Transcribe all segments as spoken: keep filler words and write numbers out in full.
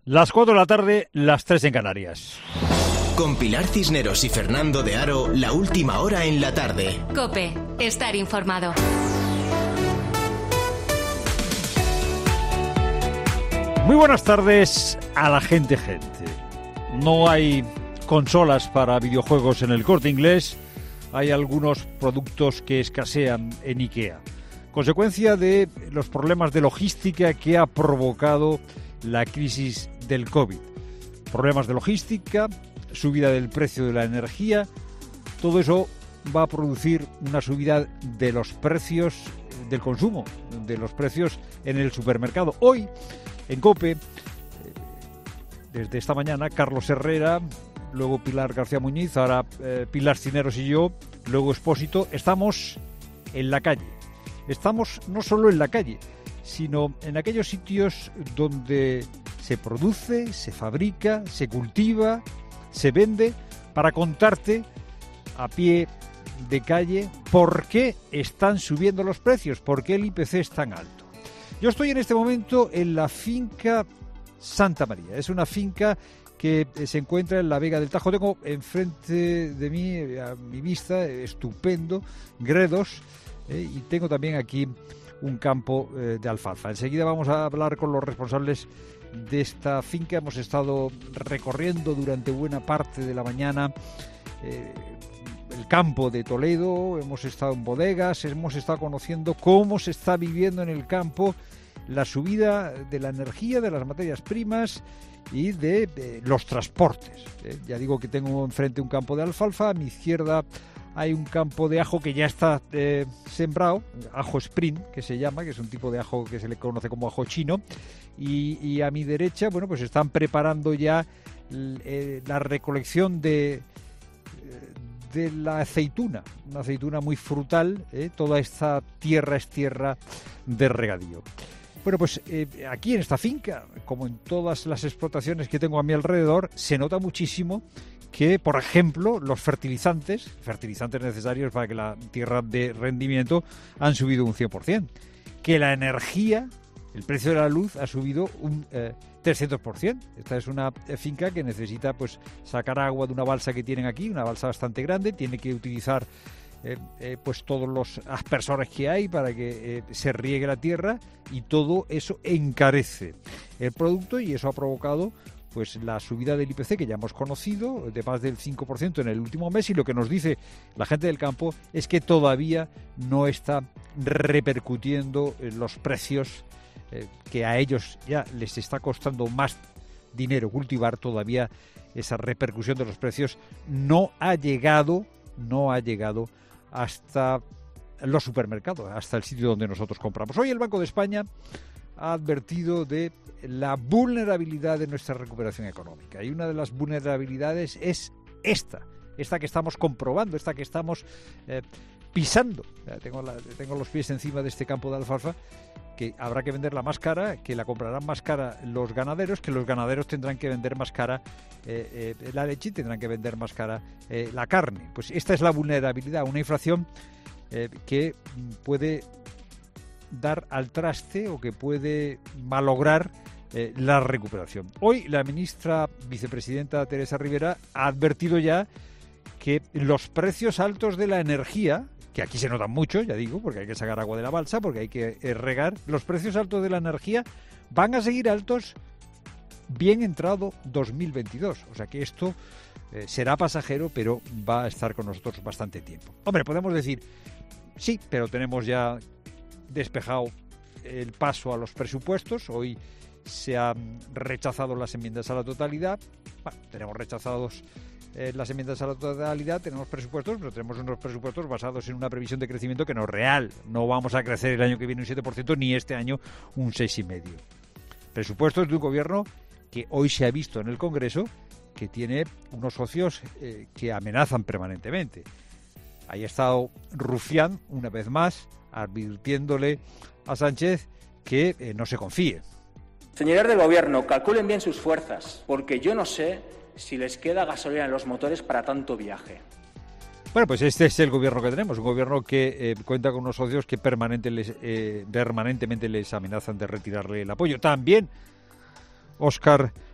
Las cuatro de la tarde, las tres en Canarias. Con Pilar Cisneros y Fernando de Aro, la última hora en la tarde. COPE, estar informado. Muy buenas tardes a la gente, gente. No hay consolas para videojuegos en el Corte Inglés. Hay algunos productos que escasean en IKEA. Consecuencia de los problemas de logística que ha provocado la crisis del COVID. Problemas de logística, subida del precio de la energía, todo eso va a producir una subida de los precios del consumo, de los precios en el supermercado. Hoy, en COPE, desde esta mañana, Carlos Herrera, luego Pilar García Muñiz, ahora eh, Pilar Cisneros y yo, luego Expósito, estamos en la calle. Estamos no solo en la calle, sino en aquellos sitios donde se produce, se fabrica, se cultiva, se vende, para contarte a pie de calle por qué están subiendo los precios, por qué el I P C es tan alto. Yo estoy en este momento en la finca Santa María. Es una finca que se encuentra en la Vega del Tajo. Tengo enfrente de mí, a mi vista, estupendo, gredos, eh, y tengo también aquí un campo eh, de alfalfa. Enseguida vamos a hablar con los responsables de esta finca. Hemos estado recorriendo durante buena parte de la mañana eh, el campo de Toledo, hemos estado en bodegas, hemos estado conociendo cómo se está viviendo en el campo la subida de la energía, de las materias primas y de, de los transportes. Eh, ya digo que tengo enfrente un campo de alfalfa, a mi izquierda hay un campo de ajo que ya está eh, sembrado, ajo Spring, que se llama, que es un tipo de ajo que se le conoce como ajo chino, y, y a mi derecha, bueno, pues están preparando ya eh, la recolección de, de la aceituna, una aceituna muy frutal, eh, toda esta tierra es tierra de regadío. Bueno, pues eh, aquí en esta finca, como en todas las explotaciones que tengo a mi alrededor, se nota muchísimo que, por ejemplo, los fertilizantes, fertilizantes necesarios para que la tierra dé rendimiento, han subido un cien por ciento. Que la energía, el precio de la luz, ha subido un eh, trescientos por ciento. Esta es una finca que necesita pues sacar agua de una balsa que tienen aquí, una balsa bastante grande, tiene que utilizar eh, eh, pues todos los aspersores que hay para que eh, se riegue la tierra, y todo eso encarece el producto, y eso ha provocado pues la subida del I P C que ya hemos conocido, de más del cinco por ciento en el último mes, y lo que nos dice la gente del campo es que todavía no está repercutiendo en los precios, eh, que a ellos ya les está costando más dinero cultivar. Todavía esa repercusión de los precios no ha llegado, no ha llegado hasta los supermercados, hasta el sitio donde nosotros compramos. Hoy el Banco de España ha advertido de la vulnerabilidad de nuestra recuperación económica, y una de las vulnerabilidades es esta, esta que estamos comprobando, esta que estamos eh, pisando. Tengo, la, tengo los pies encima de este campo de alfalfa, que habrá que venderla más cara, que la comprarán más cara los ganaderos, que los ganaderos tendrán que vender más cara eh, eh, la leche, y tendrán que vender más cara eh, la carne. Pues esta es la vulnerabilidad, una inflación eh, que puede dar al traste o que puede malograr eh, la recuperación. Hoy la ministra vicepresidenta Teresa Rivera ha advertido ya que los precios altos de la energía, que aquí se notan mucho, ya digo, porque hay que sacar agua de la balsa, porque hay que eh, regar, los precios altos de la energía van a seguir altos bien entrado dos mil veintidós. O sea que esto eh, será pasajero, pero va a estar con nosotros bastante tiempo. Hombre, podemos decir, sí, pero tenemos ya despejado el paso a los presupuestos. Hoy se han rechazado las enmiendas a la totalidad. Bueno, tenemos rechazados eh, las enmiendas a la totalidad, tenemos presupuestos, pero tenemos unos presupuestos basados en una previsión de crecimiento que no es real. No vamos a crecer el año que viene un siete por ciento, ni este año un seis coma cinco por ciento. Presupuestos de un gobierno que hoy se ha visto en el Congreso que tiene unos socios eh, que amenazan permanentemente. Ahí ha estado Rufián, una vez más, advirtiéndole a Sánchez que eh, no se confíe. Señores del Gobierno, calculen bien sus fuerzas, porque yo no sé si les queda gasolina en los motores para tanto viaje. Bueno, pues este es el gobierno que tenemos, un gobierno que eh, cuenta con unos socios que permanente les, eh, permanentemente les amenazan de retirarle el apoyo. También Óscar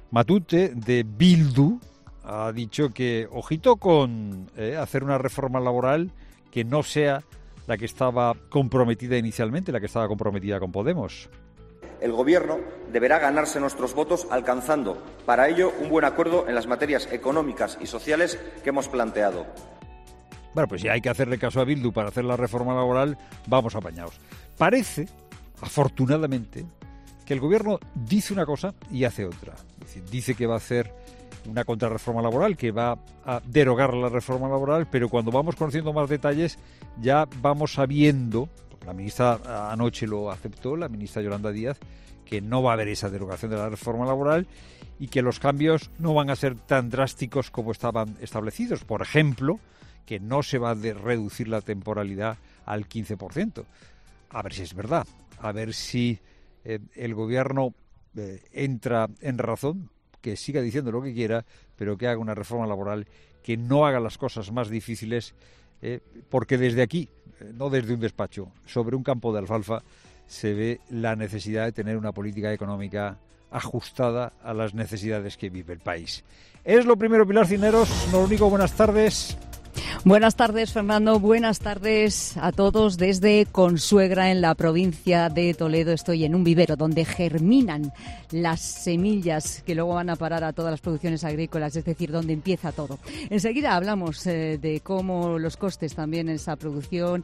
Matute, de Bildu, ha dicho que ojito con eh, hacer una reforma laboral que no sea la que estaba comprometida inicialmente, la que estaba comprometida con Podemos. El Gobierno deberá ganarse nuestros votos alcanzando, para ello, un buen acuerdo en las materias económicas y sociales que hemos planteado. Bueno, pues si hay que hacerle caso a Bildu para hacer la reforma laboral, vamos apañados. Parece, afortunadamente, que el Gobierno dice una cosa y hace otra. Es decir, dice que va a hacer una contrarreforma laboral, que va a derogar la reforma laboral, pero cuando vamos conociendo más detalles ya vamos sabiendo, la ministra anoche lo aceptó, la ministra Yolanda Díaz, que no va a haber esa derogación de la reforma laboral y que los cambios no van a ser tan drásticos como estaban establecidos. Por ejemplo, que no se va a de reducir la temporalidad al quince por ciento. A ver si es verdad, a ver si eh, el Gobierno eh, entra en razón, que siga diciendo lo que quiera, pero que haga una reforma laboral que no haga las cosas más difíciles, eh, porque desde aquí, eh, no desde un despacho, sobre un campo de alfalfa, se ve la necesidad de tener una política económica ajustada a las necesidades que vive el país. Es lo primero, Pilar Cisneros, no lo único, buenas tardes. Buenas tardes, Fernando. Buenas tardes a todos. Desde Consuegra, en la provincia de Toledo, estoy en un vivero donde germinan las semillas que luego van a parar a todas las producciones agrícolas, es decir, donde empieza todo. Enseguida hablamos eh, de cómo los costes también en esa producción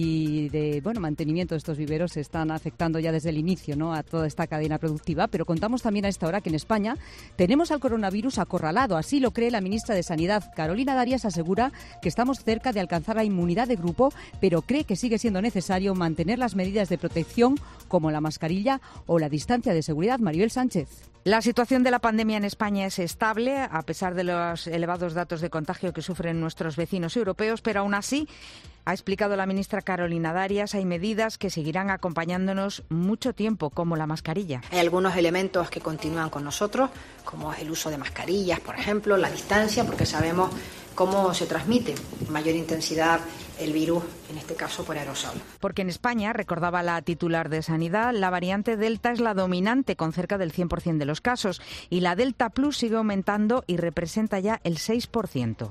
y de bueno mantenimiento de estos viveros se están afectando ya desde el inicio, ¿no?, a toda esta cadena productiva. Pero contamos también a esta hora que en España tenemos al coronavirus acorralado. Así lo cree la ministra de Sanidad. Carolina Darias asegura que estamos cerca de alcanzar la inmunidad de grupo, pero cree que sigue siendo necesario mantener las medidas de protección como la mascarilla o la distancia de seguridad. Maribel Sánchez. La situación de la pandemia en España es estable, a pesar de los elevados datos de contagio que sufren nuestros vecinos europeos, pero aún así, ha explicado la ministra Carolina Darias, hay medidas que seguirán acompañándonos mucho tiempo, como la mascarilla. Hay algunos elementos que continúan con nosotros, como es el uso de mascarillas, por ejemplo, la distancia, porque sabemos cómo se transmite con mayor intensidad el virus, en este caso por aerosol. Porque en España, recordaba la titular de Sanidad, la variante Delta es la dominante con cerca del cien por ciento de los casos y la Delta Plus sigue aumentando y representa ya el seis por ciento.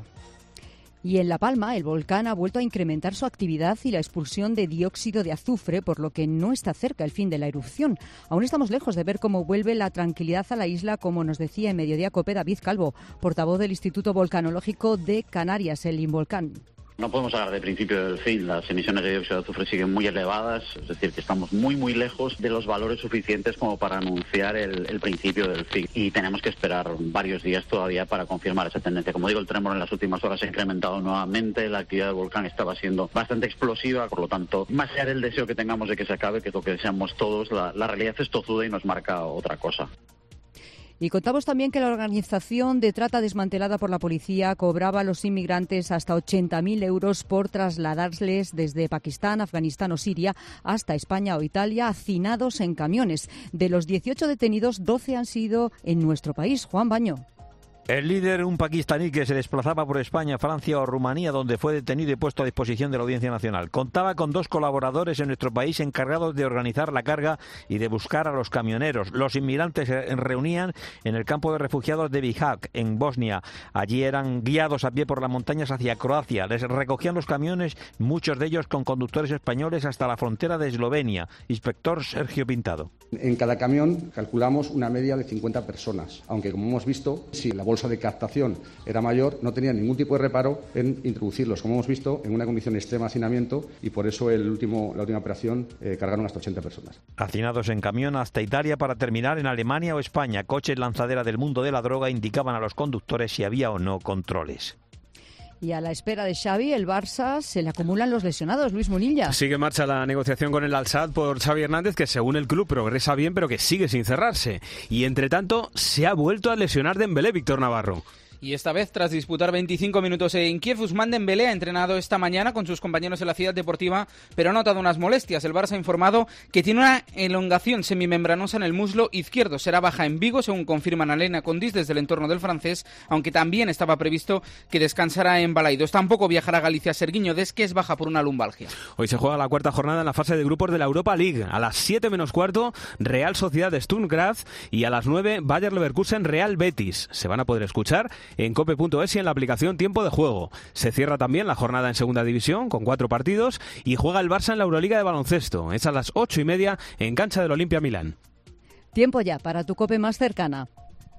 Y en La Palma, el volcán ha vuelto a incrementar su actividad y la expulsión de dióxido de azufre, por lo que no está cerca el fin de la erupción. Aún estamos lejos de ver cómo vuelve la tranquilidad a la isla, como nos decía en Mediodía Cope David Calvo, portavoz del Instituto Volcanológico de Canarias, el Involcán. No podemos hablar de principio del fin. Las emisiones de dióxido de azufre siguen muy elevadas, es decir, que estamos muy, muy lejos de los valores suficientes como para anunciar el, el principio del fin. Y tenemos que esperar varios días todavía para confirmar esa tendencia. Como digo, el tremor en las últimas horas se ha incrementado nuevamente, la actividad del volcán estaba siendo bastante explosiva, por lo tanto, más allá del deseo que tengamos de que se acabe, que es lo que deseamos todos, la, la realidad es tozuda y nos marca otra cosa. Y contamos también que la organización de trata desmantelada por la policía cobraba a los inmigrantes hasta ochenta mil euros por trasladarles desde Pakistán, Afganistán o Siria hasta España o Italia, hacinados en camiones. De los dieciocho detenidos, doce han sido en nuestro país. Juan Baño. El líder, un pakistaní que se desplazaba por España, Francia o Rumanía, donde fue detenido y puesto a disposición de la Audiencia Nacional. Contaba con dos colaboradores en nuestro país encargados de organizar la carga y de buscar a los camioneros. Los inmigrantes se reunían en el campo de refugiados de Bihać, en Bosnia. Allí eran guiados a pie por las montañas hacia Croacia. Les recogían los camiones, muchos de ellos con conductores españoles, hasta la frontera de Eslovenia. Inspector Sergio Pintado. En cada camión calculamos una media de cincuenta personas, aunque como hemos visto, si la bolsa de captación era mayor, no tenía ningún tipo de reparo en introducirlos, como hemos visto, en una condición de extremo hacinamiento, y por eso el último, la última operación eh, cargaron hasta ochenta personas. Hacinados en camión hasta Italia para terminar en Alemania o España. Coches lanzadera del mundo de la droga indicaban a los conductores si había o no controles. Y a la espera de Xavi, el Barça se le acumulan los lesionados. Luis Munilla. Sigue en marcha la negociación con el Al-Sadd por Xavi Hernández, que según el club progresa bien, pero que sigue sin cerrarse. Y entre tanto, se ha vuelto a lesionar Dembélé, Víctor Navarro. Y esta vez, tras disputar veinticinco minutos en Kiev, Ousmane Dembélé ha entrenado esta mañana con sus compañeros en la ciudad deportiva, pero ha notado unas molestias. El Barça ha informado que tiene una elongación semimembranosa en el muslo izquierdo. Será baja en Vigo, según confirman Alena Condis desde el entorno del francés, aunque también estaba previsto que descansara en Balaidos. Tampoco viajará a Galicia Serguiño Des, que es baja por una lumbalgia. Hoy se juega la cuarta jornada en la fase de grupos de la Europa League. A las siete menos cuarto, Real Sociedad de Sturm Graz, y a las nueve, Bayer Leverkusen Real Betis. Se van a poder escuchar en cope punto es y en la aplicación Tiempo de Juego. Se cierra también la jornada en Segunda División con cuatro partidos y juega el Barça en la Euroliga de baloncesto. Es a las ocho y media en cancha del Olimpia Milán. Tiempo ya para tu cope más cercana.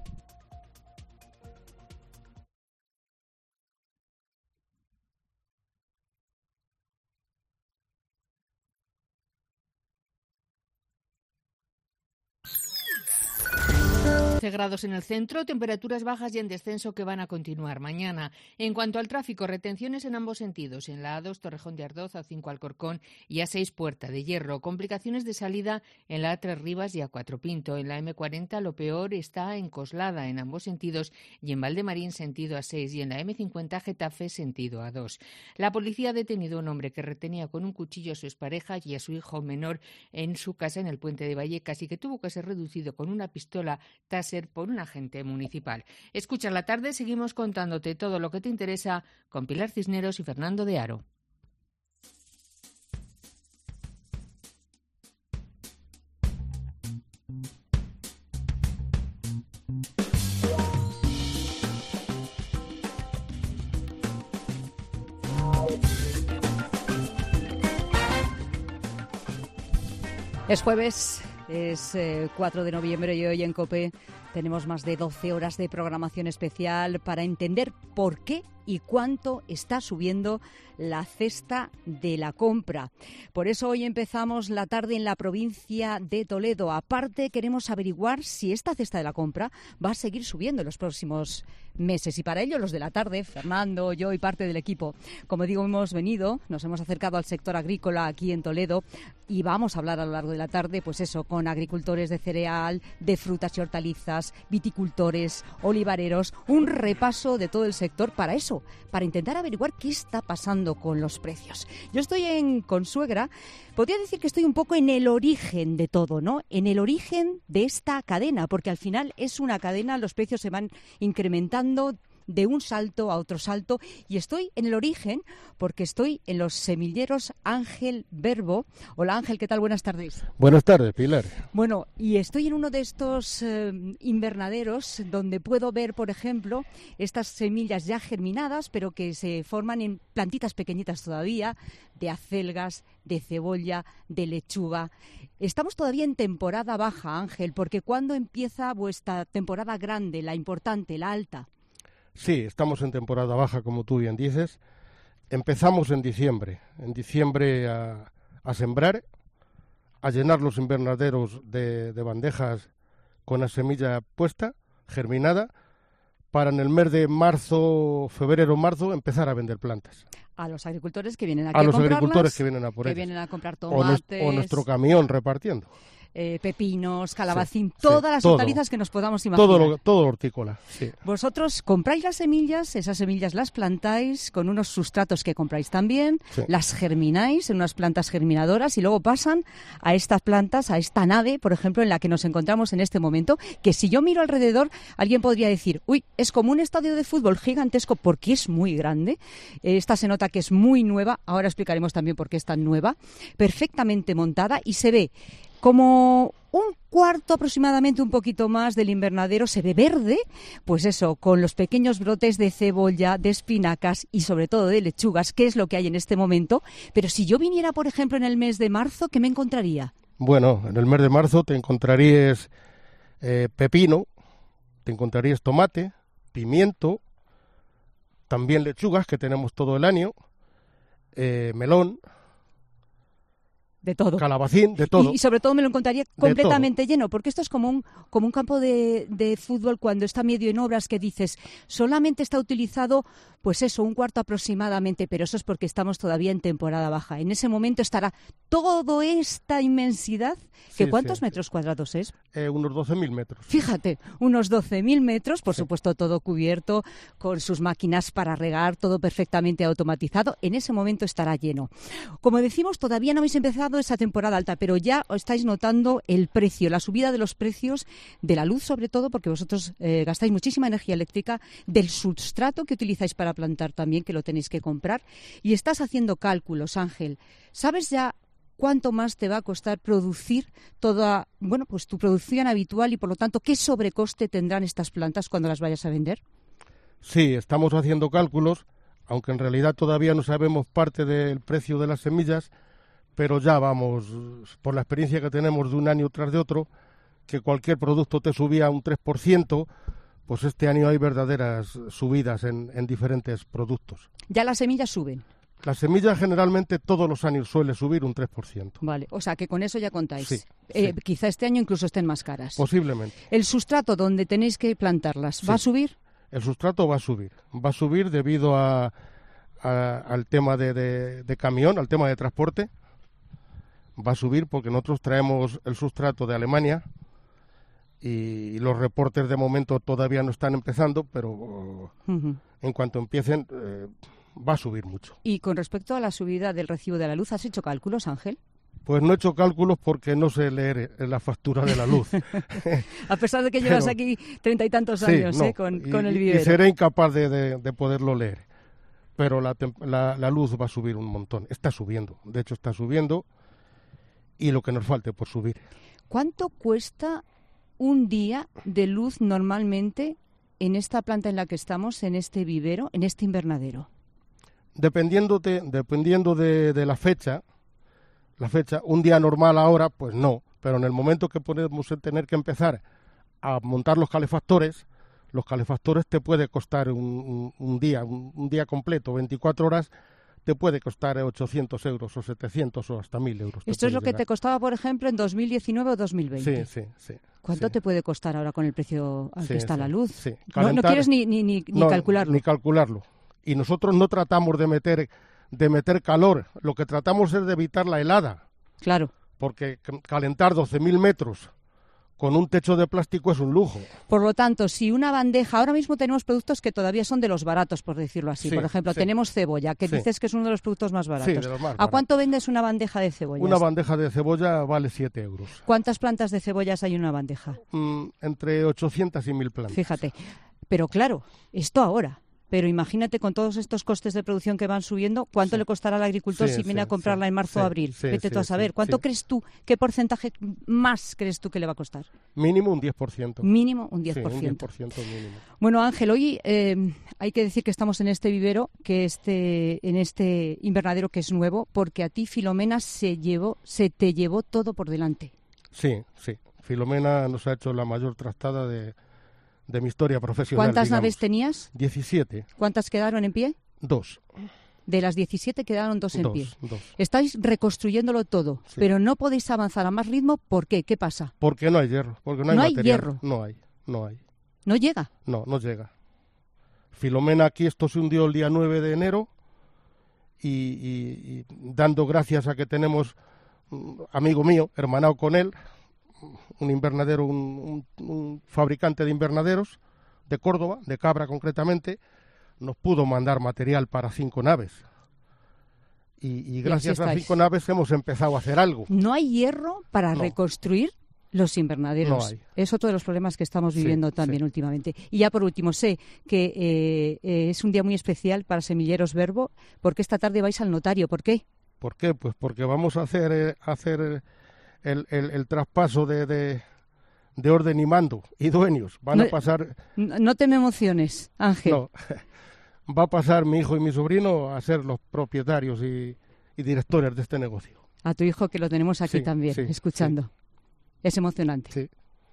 trece grados en el centro, temperaturas bajas y en descenso que van a continuar mañana. En cuanto al tráfico, retenciones en ambos sentidos, en la A dos Torrejón de Ardoz, A cinco Alcorcón y A seis Puerta de Hierro. Complicaciones de salida en la A tres Rivas y A cuatro Pinto. En la eme cuarenta lo peor está en Coslada en ambos sentidos y en Valdemarín sentido A seis y en la eme cincuenta Getafe sentido A dos. La policía ha detenido a un hombre que retenía con un cuchillo a su expareja y a su hijo menor en su casa en el puente de Vallecas y que tuvo que ser reducido con una pistola Taser por un agente municipal. Escucha la tarde, seguimos contándote todo lo que te interesa con Pilar Cisneros y Fernando de Aro. Es jueves, es eh, cuatro de noviembre y hoy en COPE tenemos más de doce horas de programación especial para entender por qué y cuánto está subiendo la cesta de la compra. Por eso hoy empezamos la tarde en la provincia de Toledo. Aparte, queremos averiguar si esta cesta de la compra va a seguir subiendo en los próximos meses. Y para ello, los de la tarde, Fernando, yo y parte del equipo, como digo, hemos venido, nos hemos acercado al sector agrícola aquí en Toledo y vamos a hablar a lo largo de la tarde, pues eso, con agricultores de cereal, de frutas y hortalizas, viticultores, olivareros, un repaso de todo el sector para eso, para intentar averiguar qué está pasando con los precios. Yo estoy en Consuegra, podría decir que estoy un poco en el origen de todo, ¿no? En el origen de esta cadena, porque al final es una cadena, los precios se van incrementando de un salto a otro salto, y estoy en el origen porque estoy en los semilleros Ángel Verbo. Hola Ángel, ¿qué tal? Buenas tardes. Buenas tardes, Pilar. Bueno, y estoy en uno de estos eh, invernaderos donde puedo ver, por ejemplo, estas semillas ya germinadas, pero que se forman en plantitas pequeñitas todavía, de acelgas, de cebolla, de lechuga. Estamos todavía en temporada baja, Ángel, porque ¿cuándo empieza vuestra temporada grande, la importante, la alta? Sí, estamos en temporada baja, como tú bien dices. Empezamos en diciembre, en diciembre a, a sembrar, a llenar los invernaderos de, de bandejas con la semilla puesta, germinada, para en el mes de marzo, febrero, marzo, empezar a vender plantas. A los agricultores que vienen aquí a, a los comprarlas, agricultores que vienen a por que ellas. vienen a comprar o, tomates, nuestro, o nuestro camión repartiendo. Eh, pepinos, calabacín, sí, todas sí, las todo, hortalizas que nos podamos imaginar. Todo, lo, todo hortícola, sí. Vosotros compráis las semillas, esas semillas las plantáis con unos sustratos que compráis también, sí. Las germináis en unas plantas germinadoras y luego pasan a estas plantas, a esta nave, por ejemplo, en la que nos encontramos en este momento, que si yo miro alrededor, alguien podría decir, uy, es como un estadio de fútbol gigantesco porque es muy grande. Esta se nota que es muy nueva, ahora explicaremos también por qué es tan nueva, perfectamente montada, y se ve como un cuarto aproximadamente, un poquito más del invernadero, se ve verde, pues eso, con los pequeños brotes de cebolla, de espinacas y sobre todo de lechugas, que es lo que hay en este momento. Pero si yo viniera, por ejemplo, en el mes de marzo, ¿qué me encontraría? Bueno, en el mes de marzo te encontrarías eh, pepino, te encontrarías tomate, pimiento, también lechugas, que tenemos todo el año, eh, melón, De todo. Calabacín, de todo. Y, y sobre todo me lo encontraría completamente lleno, porque esto es como un, como un campo de, de fútbol cuando está medio en obras, que dices, solamente está utilizado, pues eso, un cuarto aproximadamente, pero eso es porque estamos todavía en temporada baja. En ese momento estará toda esta inmensidad, que Sí, ¿cuántos sí. metros cuadrados es? Eh, unos doce mil metros. Fíjate, unos doce mil metros, por supuesto todo cubierto, con sus máquinas para regar, todo perfectamente automatizado. En ese momento estará lleno. Como decimos, todavía no habéis empezado esa temporada alta, pero ya estáis notando el precio, la subida de los precios de la luz, sobre todo, porque vosotros eh, gastáis muchísima energía eléctrica, del sustrato que utilizáis para plantar también, que lo tenéis que comprar. Y estás haciendo cálculos, Ángel. ¿Sabes ya cuánto más te va a costar producir toda, bueno, pues tu producción habitual y, por lo tanto, qué sobrecoste tendrán estas plantas cuando las vayas a vender? Sí, estamos haciendo cálculos, aunque en realidad todavía no sabemos parte del precio de las semillas, pero ya vamos, por la experiencia que tenemos de un año tras de otro, que cualquier producto te subía un tres por ciento, pues este año hay verdaderas subidas en, en diferentes productos. Ya las semillas suben. Las semillas generalmente todos los años suele subir un tres por ciento. Vale, o sea que con eso ya contáis. Sí, Eh, sí. Quizá este año incluso estén más caras. Posiblemente. ¿El sustrato donde tenéis que plantarlas va a Sí. subir? El sustrato va a subir. Va a subir debido a, a- al tema de, de- de camión, al tema de transporte. Va a subir porque nosotros traemos el sustrato de Alemania y los reportes de momento todavía no están empezando, pero Ujú. en cuanto empiecen eh, va a subir mucho. Y con respecto a la subida del recibo de la luz, ¿has hecho cálculos, Ángel? Pues no he hecho cálculos porque no sé leer la factura de la luz. A pesar de que llevas Pero- aquí treinta y tantos Sí, años no, ¿eh? con, y, con el y- vivero. y seré incapaz de, de- de poderlo leer. Pero la, tem- la, la luz va a subir un montón. Está subiendo. De hecho, está subiendo. Y lo que nos falte por subir. ¿Cuánto cuesta un día de luz normalmente en esta planta en la que estamos, en este vivero, en este invernadero? Dependiendo de, dependiendo de, de la fecha, la fecha, un día normal ahora, pues no. Pero en el momento que podemos tener que empezar a montar los calefactores, los calefactores te puede costar un, un- un día, un, un día completo, veinticuatro horas, te puede costar ochocientos euros o setecientos o hasta mil euros. te Esto es puede lo que llegar. te costaba, por ejemplo, en dos mil diecinueve o dos mil veinte. Sí, sí, sí. ¿Cuánto sí. te puede costar ahora con el precio al Sí, que está sí, la luz? sí. No, no Calentar- quieres ni, ni, ni, ni No, calcularlo. Ni calcularlo. Y nosotros no tratamos de meter, de meter calor, lo que tratamos es de evitar la helada. Claro. Porque c- calentar doce mil metros con un techo de plástico es un lujo. Por lo tanto, si una bandeja, ahora mismo tenemos productos que todavía son de los baratos, por decirlo así. Sí, por ejemplo, sí. tenemos cebolla, que Sí. dices que es uno de los productos más baratos. Sí, de los más ¿A baratos. cuánto vendes una bandeja de cebollas? Una bandeja de cebolla vale siete euros. ¿Cuántas plantas de cebollas hay en una bandeja? Mm, entre ochocientas y mil plantas. Fíjate. Pero claro, esto ahora. Pero imagínate con todos estos costes de producción que van subiendo, ¿cuánto Sí. le costará al agricultor Sí, si viene sí, a comprarla sí, en marzo o sí, abril? sí, Vete sí, tú a saber. sí, ¿Cuánto sí. crees tú, qué porcentaje más crees tú que le va a costar? Mínimo un diez por ciento. Mínimo un diez por Sí, un ciento. diez por ciento mínimo. Bueno, Ángel, hoy eh, hay que decir que estamos en este vivero, que este, en este invernadero que es nuevo, porque a ti, Filomena, se llevó, se te llevó todo por delante. Sí, sí. Filomena nos ha hecho la mayor trastada de, de mi historia profesional. ¿Cuántas digamos. naves tenías? diecisiete. ¿Cuántas quedaron en pie? Dos. De las diecisiete quedaron dos en Dos, pie. dos. Estáis reconstruyéndolo todo, Sí. pero no podéis avanzar a más ritmo. ¿Por qué? ¿Qué pasa? Porque no hay hierro. Porque no hay No hay material. hierro. No hay, no hay. ¿No llega? No, no llega. Filomena aquí esto se hundió el día nueve de enero y, y- y dando gracias a que tenemos un amigo mío, hermanado con él, un invernadero, un, un- un fabricante de invernaderos de Córdoba, de Cabra concretamente, nos pudo mandar material para cinco naves. Y, y gracias a estáis. cinco naves hemos empezado a hacer algo. No hay hierro para No. reconstruir los invernaderos. No hay. Es otro de los problemas que estamos Sí, viviendo también sí. últimamente. Y ya por último, sé que eh, eh, es un día muy especial para Semilleros Verbo, porque esta tarde vais al notario. ¿Por qué? ¿Por qué? Pues porque vamos a hacer, eh, hacer eh, el, el- el traspaso de, de, de orden y mando y dueños. Van No- a pasar, No no te me emociones, Ángel. no, va a pasar mi hijo y mi sobrino a ser los propietarios y, y directores de este negocio. A tu hijo, que lo tenemos aquí Sí, también, sí, escuchando. Es emocionante. Sí.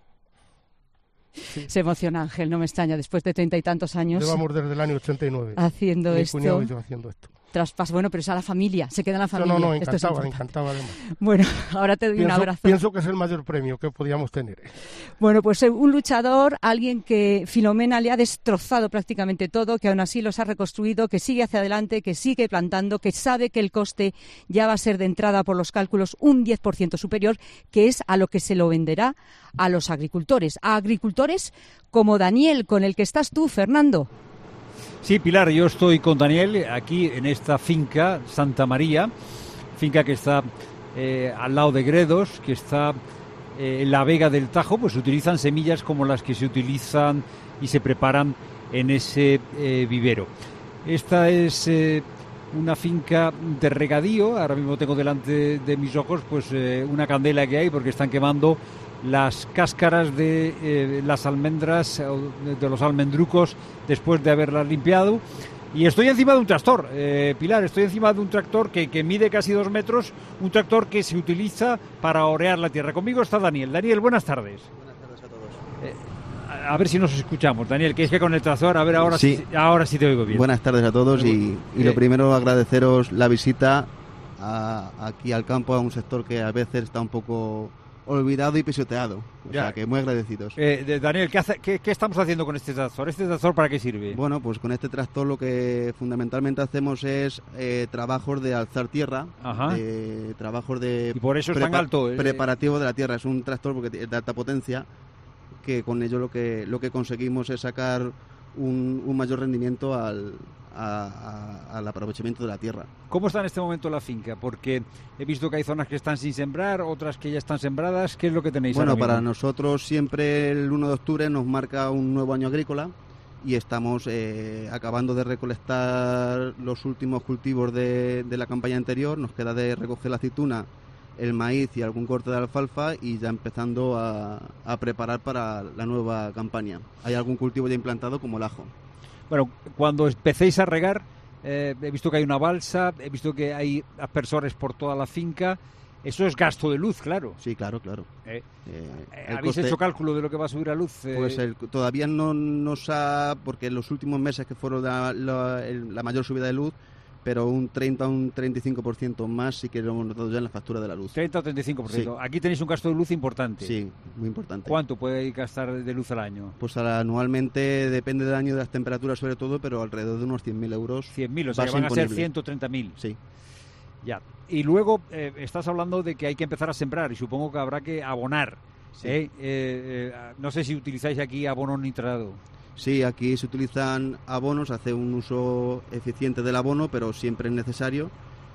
Se emociona, Ángel, no me extraña, después de treinta y tantos años Llevamos desde el año ochenta y nueve. haciendo mi esto. cuñado y yo haciendo esto. traspaso. Bueno, pero es a la familia, se queda en la familia. No, no, no, Esto es encantaba, encantaba además. Bueno, ahora te doy pienso, un abrazo. Pienso que es el mayor premio que podíamos tener. Bueno, pues un luchador, alguien que Filomena le ha destrozado prácticamente todo, que aún así los ha reconstruido, que sigue hacia adelante, que sigue plantando, que sabe que el coste ya va a ser de entrada por los cálculos un diez por ciento superior, que es a lo que se lo venderá a los agricultores. A agricultores como Daniel, con el que estás tú, Fernando. Sí, Pilar, yo estoy con Daniel aquí en esta finca Santa María, finca que está eh, al lado de Gredos, que está eh, en la Vega del Tajo. Pues se utilizan semillas como las que se utilizan y se preparan en ese eh, vivero. Esta es eh, una finca de regadío. Ahora mismo tengo delante de mis ojos pues eh, una candela que hay porque están quemando las cáscaras de eh, las almendras, de los almendrucos, después de haberlas limpiado. Y estoy encima de un tractor, eh, Pilar, estoy encima de un tractor que, que mide casi dos metros, un tractor que se utiliza para orear la tierra. Conmigo está Daniel. Daniel, buenas tardes. Buenas tardes a todos. Eh, a, a ver si nos escuchamos, Daniel, que es que con el tractor, a ver, ahora sí, sí ahora sí te oigo bien. Buenas tardes a todos y, y lo eh, primero agradeceros la visita a, aquí al campo, a un sector que a veces está un poco olvidado y pisoteado, o ya. sea que muy agradecidos. Eh, de Daniel, ¿qué, hace, qué, ¿qué estamos haciendo con este tractor? ¿Este tractor para qué sirve? Bueno, pues con este tractor lo que fundamentalmente hacemos es eh, trabajos de alzar tierra, eh, trabajos de y por eso es tan alto, eh. preparativo de la tierra. Es un tractor porque es de alta potencia, que con ello lo que lo que conseguimos es sacar un, un mayor rendimiento al A, a, al aprovechamiento de la tierra. ¿Cómo está en este momento la finca? Porque he visto que hay zonas que están sin sembrar, otras que ya están sembradas. ¿Qué es lo que tenéis bueno, ahora mismo? Para nosotros siempre el uno de octubre nos marca un nuevo año agrícola y estamos eh, acabando de recolectar los últimos cultivos de, de la campaña anterior. Nos queda de recoger la aceituna, el maíz y algún corte de alfalfa y ya empezando a, a preparar para la nueva campaña. Hay algún cultivo ya implantado como el ajo. Bueno, cuando empecéis a regar, eh, he visto que hay una balsa, he visto que hay aspersores por toda la finca. Eso es gasto de luz, claro. Sí, claro, claro. Eh, eh, ¿Habéis coste... hecho cálculo de lo que va a subir la luz? Eh... Pues el, todavía no nos ha... Porque en los últimos meses que fueron la, la, la mayor subida de luz, pero un treinta o un treinta y cinco por ciento más sí que lo hemos notado ya en la factura de la luz. treinta o treinta y cinco por ciento. Sí. Aquí tenéis un gasto de luz importante. Sí, muy importante. ¿Cuánto puede gastar de luz al año? Pues anualmente, depende del año, de las temperaturas sobre todo, pero alrededor de unos cien mil euros. cien mil, o sea, que van imponible. a ser ciento treinta mil. Sí. Ya. Y luego eh, estás hablando de que hay que empezar a sembrar y supongo que habrá que abonar. Sí. ¿eh? Eh, eh, no sé si utilizáis aquí abono nitrado. Sí, aquí se utilizan abonos, hace un uso eficiente del abono, pero siempre es necesario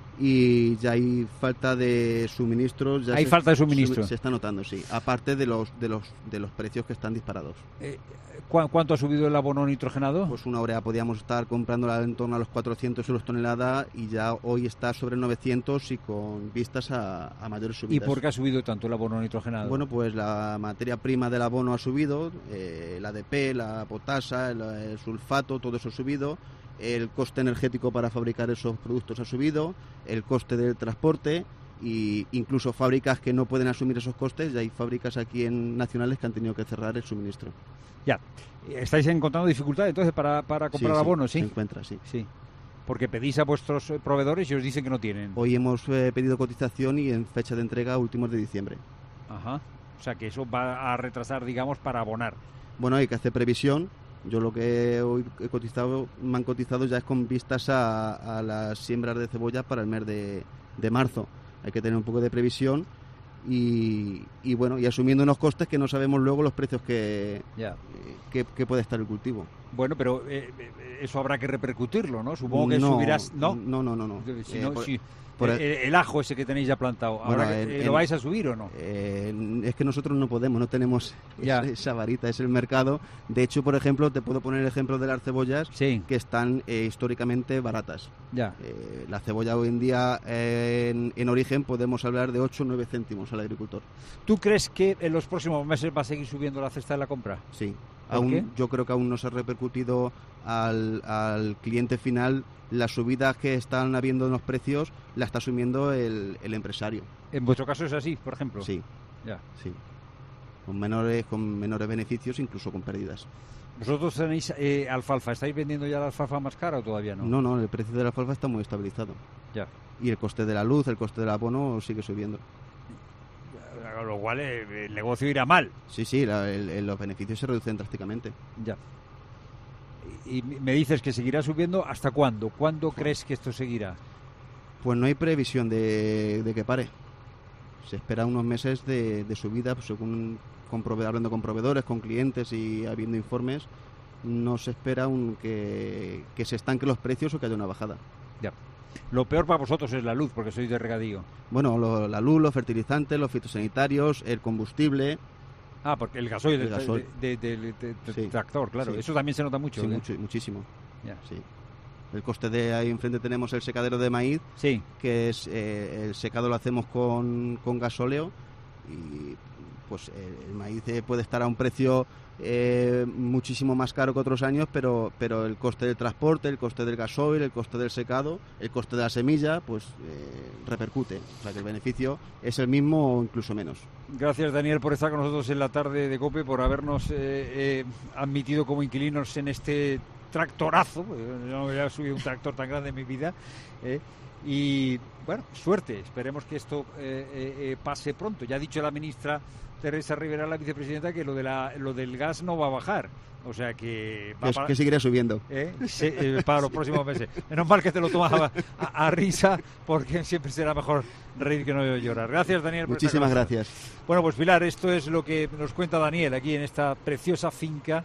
y ya hay falta de suministros. Ya hay se, falta de suministro. Se, se está notando, sí, aparte de los de los de los precios que están disparados. Eh, ¿Cuánto ha subido el abono nitrogenado? Pues una urea podíamos estar comprándola en torno a los cuatrocientos euros tonelada y ya hoy está sobre novecientos y con vistas a, a mayores subidas. ¿Y por qué ha subido tanto el abono nitrogenado? Bueno, pues la materia prima del abono ha subido, eh, el A D P, la potasa, el, el sulfato, todo eso ha subido. El coste energético para fabricar esos productos ha subido, el coste del transporte y incluso fábricas que no pueden asumir esos costes, ya hay fábricas aquí en nacionales que han tenido que cerrar el suministro. Ya, ¿estáis encontrando dificultades entonces para, para comprar sí, sí, abonos? Sí, se encuentra, sí. Sí, porque pedís a vuestros proveedores y os dicen que no tienen. Hoy hemos eh, pedido cotización y en fecha de entrega últimos de diciembre. Ajá, o sea que eso va a retrasar, digamos, para abonar. Bueno, hay que hacer previsión. Yo lo que hoy he cotizado, me han cotizado ya es con vistas a, a las siembras de cebolla para el mes de, de marzo. Hay que tener un poco de previsión y, y bueno, y asumiendo unos costes que no sabemos luego los precios que, ya. que, que puede estar el cultivo. Bueno, pero eh, eso habrá que repercutirlo, ¿no? Supongo que no, subirás... No, no, no, no. no. Si eh, no por, si, por el, el, el ajo ese que tenéis ya plantado, bueno, ¿ahora en, ¿lo en, vais a subir o no? Eh, es que nosotros no podemos, no tenemos ya. esa varita, es el mercado. De hecho, por ejemplo, te puedo poner el ejemplo de las cebollas sí. que están eh, históricamente baratas. Ya. Eh, la cebolla hoy en día eh, en, en origen podemos hablar de ocho o nueve céntimos al agricultor. ¿Tú crees que en los próximos meses va a seguir subiendo la cesta de la compra? Sí. Aún, yo creo que aún no se ha repercutido al, al cliente final. Las subidas que están habiendo en los precios la está asumiendo el, el empresario. ¿En vuestro caso es así, por ejemplo? Sí. Ya. Sí. Con menores, con menores beneficios, incluso con pérdidas. ¿Vosotros tenéis eh, alfalfa? ¿Estáis vendiendo ya la alfalfa más cara o todavía no? No, no, el precio de la alfalfa está muy estabilizado. Ya. Y el coste de la luz, el coste del abono sigue subiendo. Con lo cual eh, el negocio irá mal. Sí, sí, la, el, el, los beneficios se reducen drásticamente. Ya. Y, y me dices que seguirá subiendo, ¿hasta cuándo? ¿Cuándo crees que esto seguirá? Pues no hay previsión de, de que pare. Se espera unos meses de, de subida, pues según con prove- hablando con proveedores, con clientes y habiendo informes, no se espera un, que, que se estanquen los precios o que haya una bajada. Ya. Lo peor para vosotros es la luz, porque sois de regadío. Bueno, lo, la luz, los fertilizantes, los fitosanitarios, el combustible. Ah, porque el gasoil del gasoil. de, de, de, de, de sí. tractor, claro. Sí. Eso también se nota mucho. Sí, ¿eh? mucho, muchísimo. Ya. Sí. El coste de ahí enfrente tenemos el secadero de maíz, sí. que es eh, el secado lo hacemos con, con gasóleo y pues eh, el maíz eh, puede estar a un precio eh, muchísimo más caro que otros años, pero pero el coste del transporte, el coste del gasoil, el coste del secado, el coste de la semilla, pues eh, repercute. O sea que el beneficio es el mismo o incluso menos. Gracias, Daniel, por estar con nosotros en la tarde de COPE, por habernos eh, eh, admitido como inquilinos en este tractorazo. Yo no había subido un tractor tan grande en mi vida. Eh, y bueno, suerte. Esperemos que esto eh, eh, pase pronto. Ya ha dicho la ministra Teresa Rivera, la vicepresidenta, que lo de la lo del gas no va a bajar. O sea que... Va que, para, que seguirá subiendo. ¿eh? Se, eh, para los próximos meses. Menos mal que te lo tomas a, a, a risa, porque siempre será mejor reír que no llorar. Gracias, Daniel. Por Muchísimas gracias. Bueno, pues Pilar, esto es lo que nos cuenta Daniel aquí en esta preciosa finca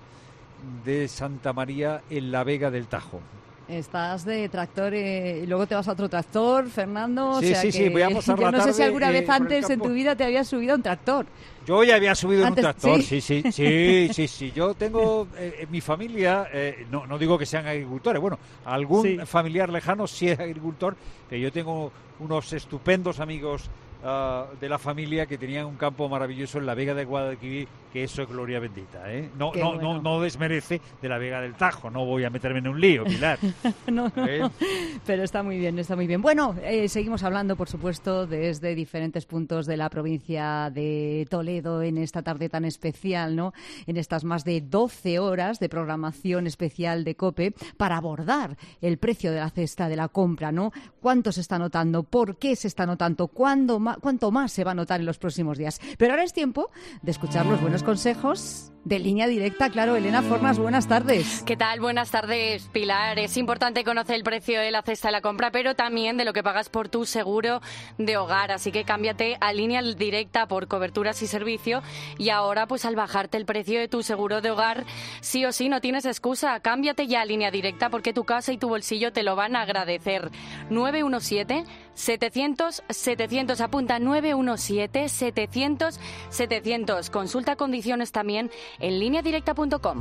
de Santa María en la Vega del Tajo. Estás de tractor eh, y luego te vas a otro tractor, Fernando. Sí, o sea sí, que, sí, voy a pasar yo la no tarde, sé si alguna eh, vez antes en tu vida te habías subido a un tractor. Yo ya había subido Antes, en un tractor, ¿sí? sí, sí, sí, sí, sí. Yo tengo eh, en mi familia, eh, no, no digo que sean agricultores, bueno, algún Sí. familiar lejano sí es agricultor, pero yo tengo unos estupendos amigos uh, de la familia que tenían un campo maravilloso en la Vega de Guadalquivir, que eso es gloria bendita, ¿eh? No, Qué no, bueno. no, no desmerece de la Vega del Tajo, no voy a meterme en un lío, Pilar. no, no, ¿Eh? no, pero está muy bien, está muy bien. Bueno, eh, seguimos hablando, por supuesto, desde diferentes puntos de la provincia de Toledo en esta tarde tan especial, ¿no? En estas más de doce horas de programación especial de COPE para abordar el precio de la cesta de la compra, ¿no? ¿Cuánto se está notando? ¿Por qué se está notando? ¿Cuándo ma- ¿Cuánto más se va a notar en los próximos días? Pero ahora es tiempo de escuchar los buenos consejos de Línea Directa. Claro, Elena Fornas, buenas tardes. ¿Qué tal? Buenas tardes, Pilar. Es importante conocer el precio de la cesta de la compra, pero también de lo que pagas por tu seguro de hogar. Así que cámbiate a Línea Directa por coberturas y servicio. Y ahora, pues al bajarte el precio de tu seguro de hogar, sí o sí, no tienes excusa. Cámbiate ya a Línea Directa porque tu casa y tu bolsillo te lo van a agradecer. nueve uno siete, setecientos, setecientos. Apunta nueve uno siete, setecientos, setecientos. Consulta condiciones también en línea directa punto com.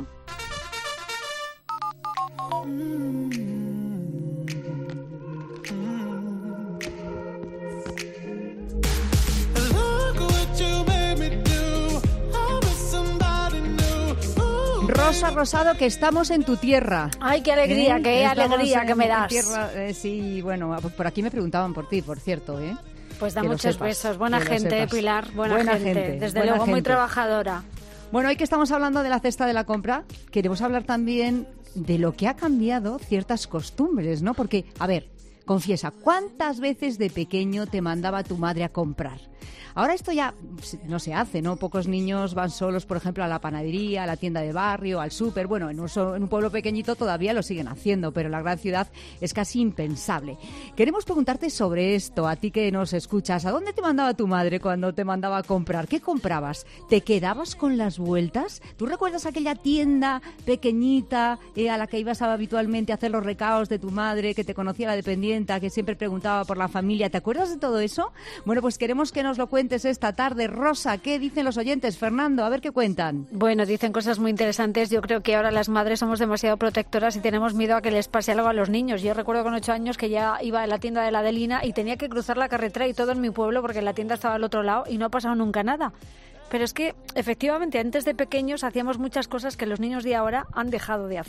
Rosa Rosado, que estamos en tu tierra. Ay, qué alegría, ¿Eh? qué Estamos alegría en- que me en das. tierra, eh, sí, bueno, por aquí me preguntaban por ti, por cierto, ¿eh? Pues da Que lo muchos sepas, besos. Buena que lo gente, sepas. Pilar. Buena, Buena gente. gente, Desde buena luego muy gente. trabajadora. Bueno, hoy que estamos hablando de la cesta de la compra, queremos hablar también de lo que ha cambiado ciertas costumbres, ¿no? Porque, a ver, confiesa, ¿cuántas veces de pequeño te mandaba tu madre a comprar? Ahora esto ya no se hace, ¿no? Pocos niños van solos, por ejemplo, a la panadería, a la tienda de barrio, al súper. Bueno, en un, so- en un pueblo pequeñito todavía lo siguen haciendo, pero en la gran ciudad es casi impensable. Queremos preguntarte sobre esto, a ti que nos escuchas. ¿A dónde te mandaba tu madre cuando te mandaba a comprar? ¿Qué comprabas? ¿Te quedabas con las vueltas? ¿Tú recuerdas aquella tienda pequeñita eh, a la que ibas habitualmente a hacer los recados de tu madre, que te conocía la dependienta, que siempre preguntaba por la familia? ¿Te acuerdas de todo eso? Bueno, pues queremos que nos lo cuentes esta tarde. Rosa, ¿qué dicen los oyentes? Fernando, a ver qué cuentan. Bueno, dicen cosas muy interesantes. Yo creo que ahora las madres somos demasiado protectoras y tenemos miedo a que les pase algo a los niños. Yo recuerdo con ocho años que ya iba a la tienda de la Adelina y tenía que cruzar la carretera y todo en mi pueblo porque la tienda estaba al otro lado y no ha pasado nunca nada. Pero es que, efectivamente, antes de pequeños hacíamos muchas cosas que los niños de ahora han dejado de hacer.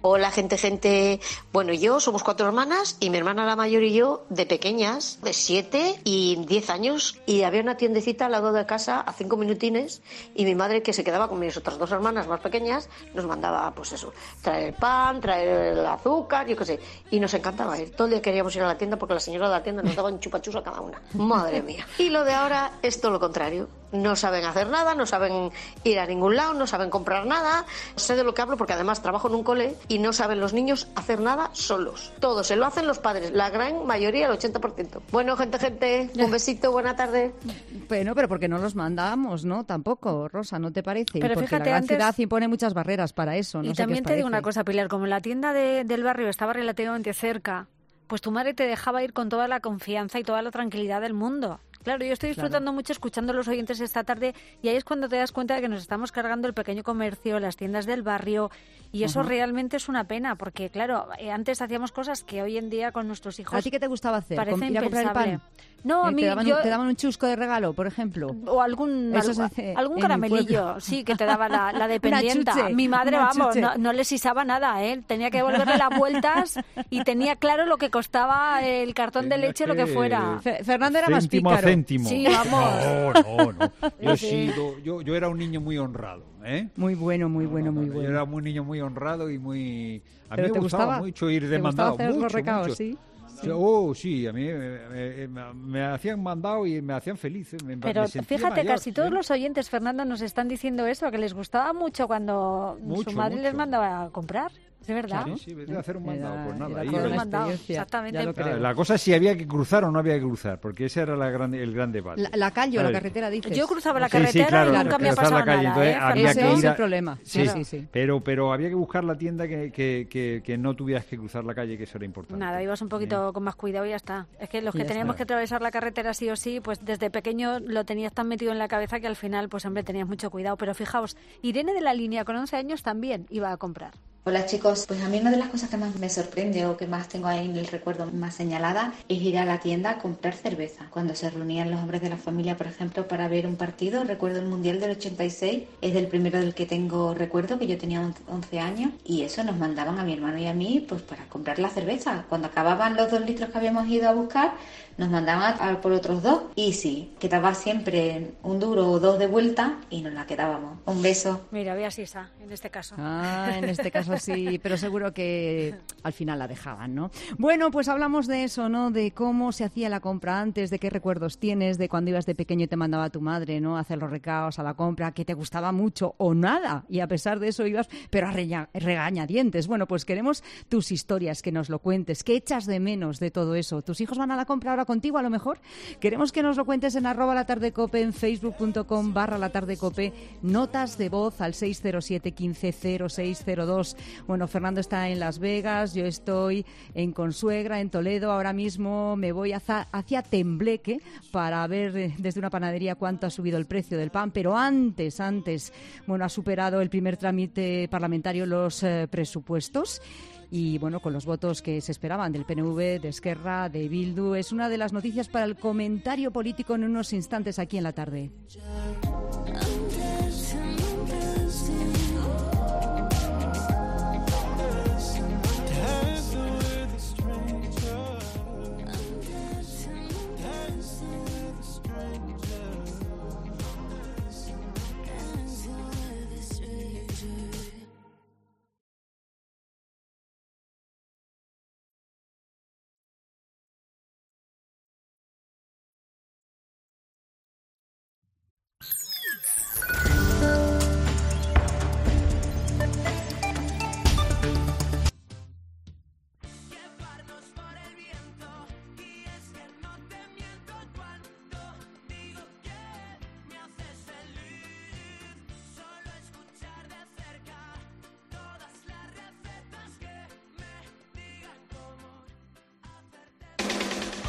Hola, gente, gente. Bueno, yo somos cuatro hermanas y mi hermana la mayor y yo de pequeñas, de siete y diez años, y había una tiendecita al lado de casa a cinco minutines y mi madre, que se quedaba con mis otras dos hermanas más pequeñas, nos mandaba, pues eso, traer el pan, traer el azúcar, yo qué sé, y nos encantaba ir. Todo el día queríamos ir a la tienda porque la señora de la tienda nos daba un chupachus a cada una. Madre mía. Y lo de ahora es todo lo contrario. No saben hacer nada, no saben ir a ningún lado, no saben comprar nada. Sé de lo que hablo porque además trabajo en un cole y no saben los niños hacer nada solos. Todo se lo hacen los padres, la gran mayoría, el ochenta por ciento. Bueno, gente, gente, un besito, buena tarde. Bueno, pero porque no los mandamos, ¿no? Tampoco, Rosa, ¿no te parece? Pero y porque fíjate, la gran antes... ciudad impone muchas barreras para eso. No y sé también qué os te digo parece. una cosa, Pilar, como la tienda de, del barrio estaba relativamente cerca, pues tu madre te dejaba ir con toda la confianza y toda la tranquilidad del mundo. Claro, yo estoy disfrutando Claro. mucho escuchando a los oyentes esta tarde y ahí es cuando te das cuenta de que nos estamos cargando el pequeño comercio, las tiendas del barrio y eso Ajá. realmente es una pena porque, claro, eh, antes hacíamos cosas que hoy en día con nuestros hijos ¿A ti qué te gustaba hacer? parece ¿Ir a comprar el impensable. pan? No, a ¿Eh? mí ¿Te daban, yo... un, ¿Te daban un chusco de regalo, por ejemplo? O algún, Eso algo- se hace algún en mi caramelillo, pueblo. sí, que te daba la, la Una dependienta. chuche, Mi madre, una vamos, chuche. no, no le sisaba nada, ¿eh? Tenía que devolverle las vueltas y tenía claro lo que costaba el cartón de Tenía leche, lo que que- fuera. Fe- Fernando era más Céntimo a pícaro. céntimo. Sí, vamos. No, no, no. Yo he Sí. sido, yo, yo era un niño muy honrado, ¿eh? Muy bueno, muy bueno, muy Yo bueno. era un niño muy honrado y muy... A mí ¿Pero me te gustaba, gustaba? mucho ir ¿Te de gustaba mandado. hacer los mucho, recados, mucho. sí? Sí, Oh, sí, a mí me, me- me hacían mandado y me hacían feliz. ¿eh? Me, Pero me sentía fíjate, mayor, casi todos ¿eh? los oyentes, Fernando, nos están diciendo eso, que les gustaba mucho cuando Mucho, su madre les mucho. mandaba a comprar. ¿De verdad? Sí, sí, vete a hacer un mandado, Era- pues nada. era ahí toda iba. una mandado, experiencia, exactamente. ya lo Claro, creo. la cosa es si había que cruzar o no había que cruzar, porque ese era la gran, el gran debate. La, la calle o la Vale. carretera, dices. Yo cruzaba la Sí, sí, carretera claro, y nunca me ha cruzar pasado la calle, nada, entonces ¿eh, había Ese que es ir el a- problema. Sí, Sí, sí, sí. Pero, pero había que buscar la tienda que, que, que, que no tuvieras que cruzar la calle, que eso era importante. Nada, ibas un poquito con más cuidado y ya está. Es que los Y que ya teníamos está. que atravesar la carretera sí o sí, pues desde pequeño lo tenías tan metido en la cabeza que al final, pues hombre, tenías mucho cuidado. Pero fijaos, Irene de la Línea con once años también iba a comprar. Hola chicos, pues a mí una de las cosas que más me sorprende o que más tengo ahí en el recuerdo más señalada es ir a la tienda a comprar cerveza. Cuando se reunían los hombres de la familia, por ejemplo, para ver un partido, recuerdo el Mundial del ochenta y seis, es del primero del que tengo recuerdo, que yo tenía once años, y eso nos mandaban a mi hermano y a mí pues para comprar la cerveza. Cuando acababan los dos litros que habíamos ido a buscar, nos mandaban a por otros dos y sí, quedaba siempre un duro o dos de vuelta y nos la quedábamos. Un beso. Mira, ve a Sisa, en este caso. Ah, en este caso sí, pero seguro que al final la dejaban, ¿no? Bueno, pues hablamos de eso, ¿no? De cómo se hacía la compra antes, de qué recuerdos tienes, de cuando ibas de pequeño y te mandaba tu madre, ¿no? A hacer los recados, a la compra, que te gustaba mucho o nada, y a pesar de eso ibas, pero a reña- regañadientes. Bueno, pues queremos tus historias, que nos lo cuentes, qué echas de menos de todo eso. ¿Tus hijos van a la compra ahora contigo, a lo mejor? Queremos que nos lo cuentes en arroba la tarde cope, en facebook.com barra la tarde cope, notas de voz al seis cero siete, quince, cero seis cero dos. Bueno, Fernando está en Las Vegas, yo estoy en Consuegra, en Toledo. Ahora mismo me voy hacia, hacia Tembleque para ver eh, desde una panadería cuánto ha subido el precio del pan, pero antes, antes, bueno, ha superado el primer trámite parlamentario los eh, presupuestos. Y bueno, con los votos que se esperaban del P N V, de Esquerra, de Bildu, es una de las noticias para el comentario político en unos instantes aquí en la tarde.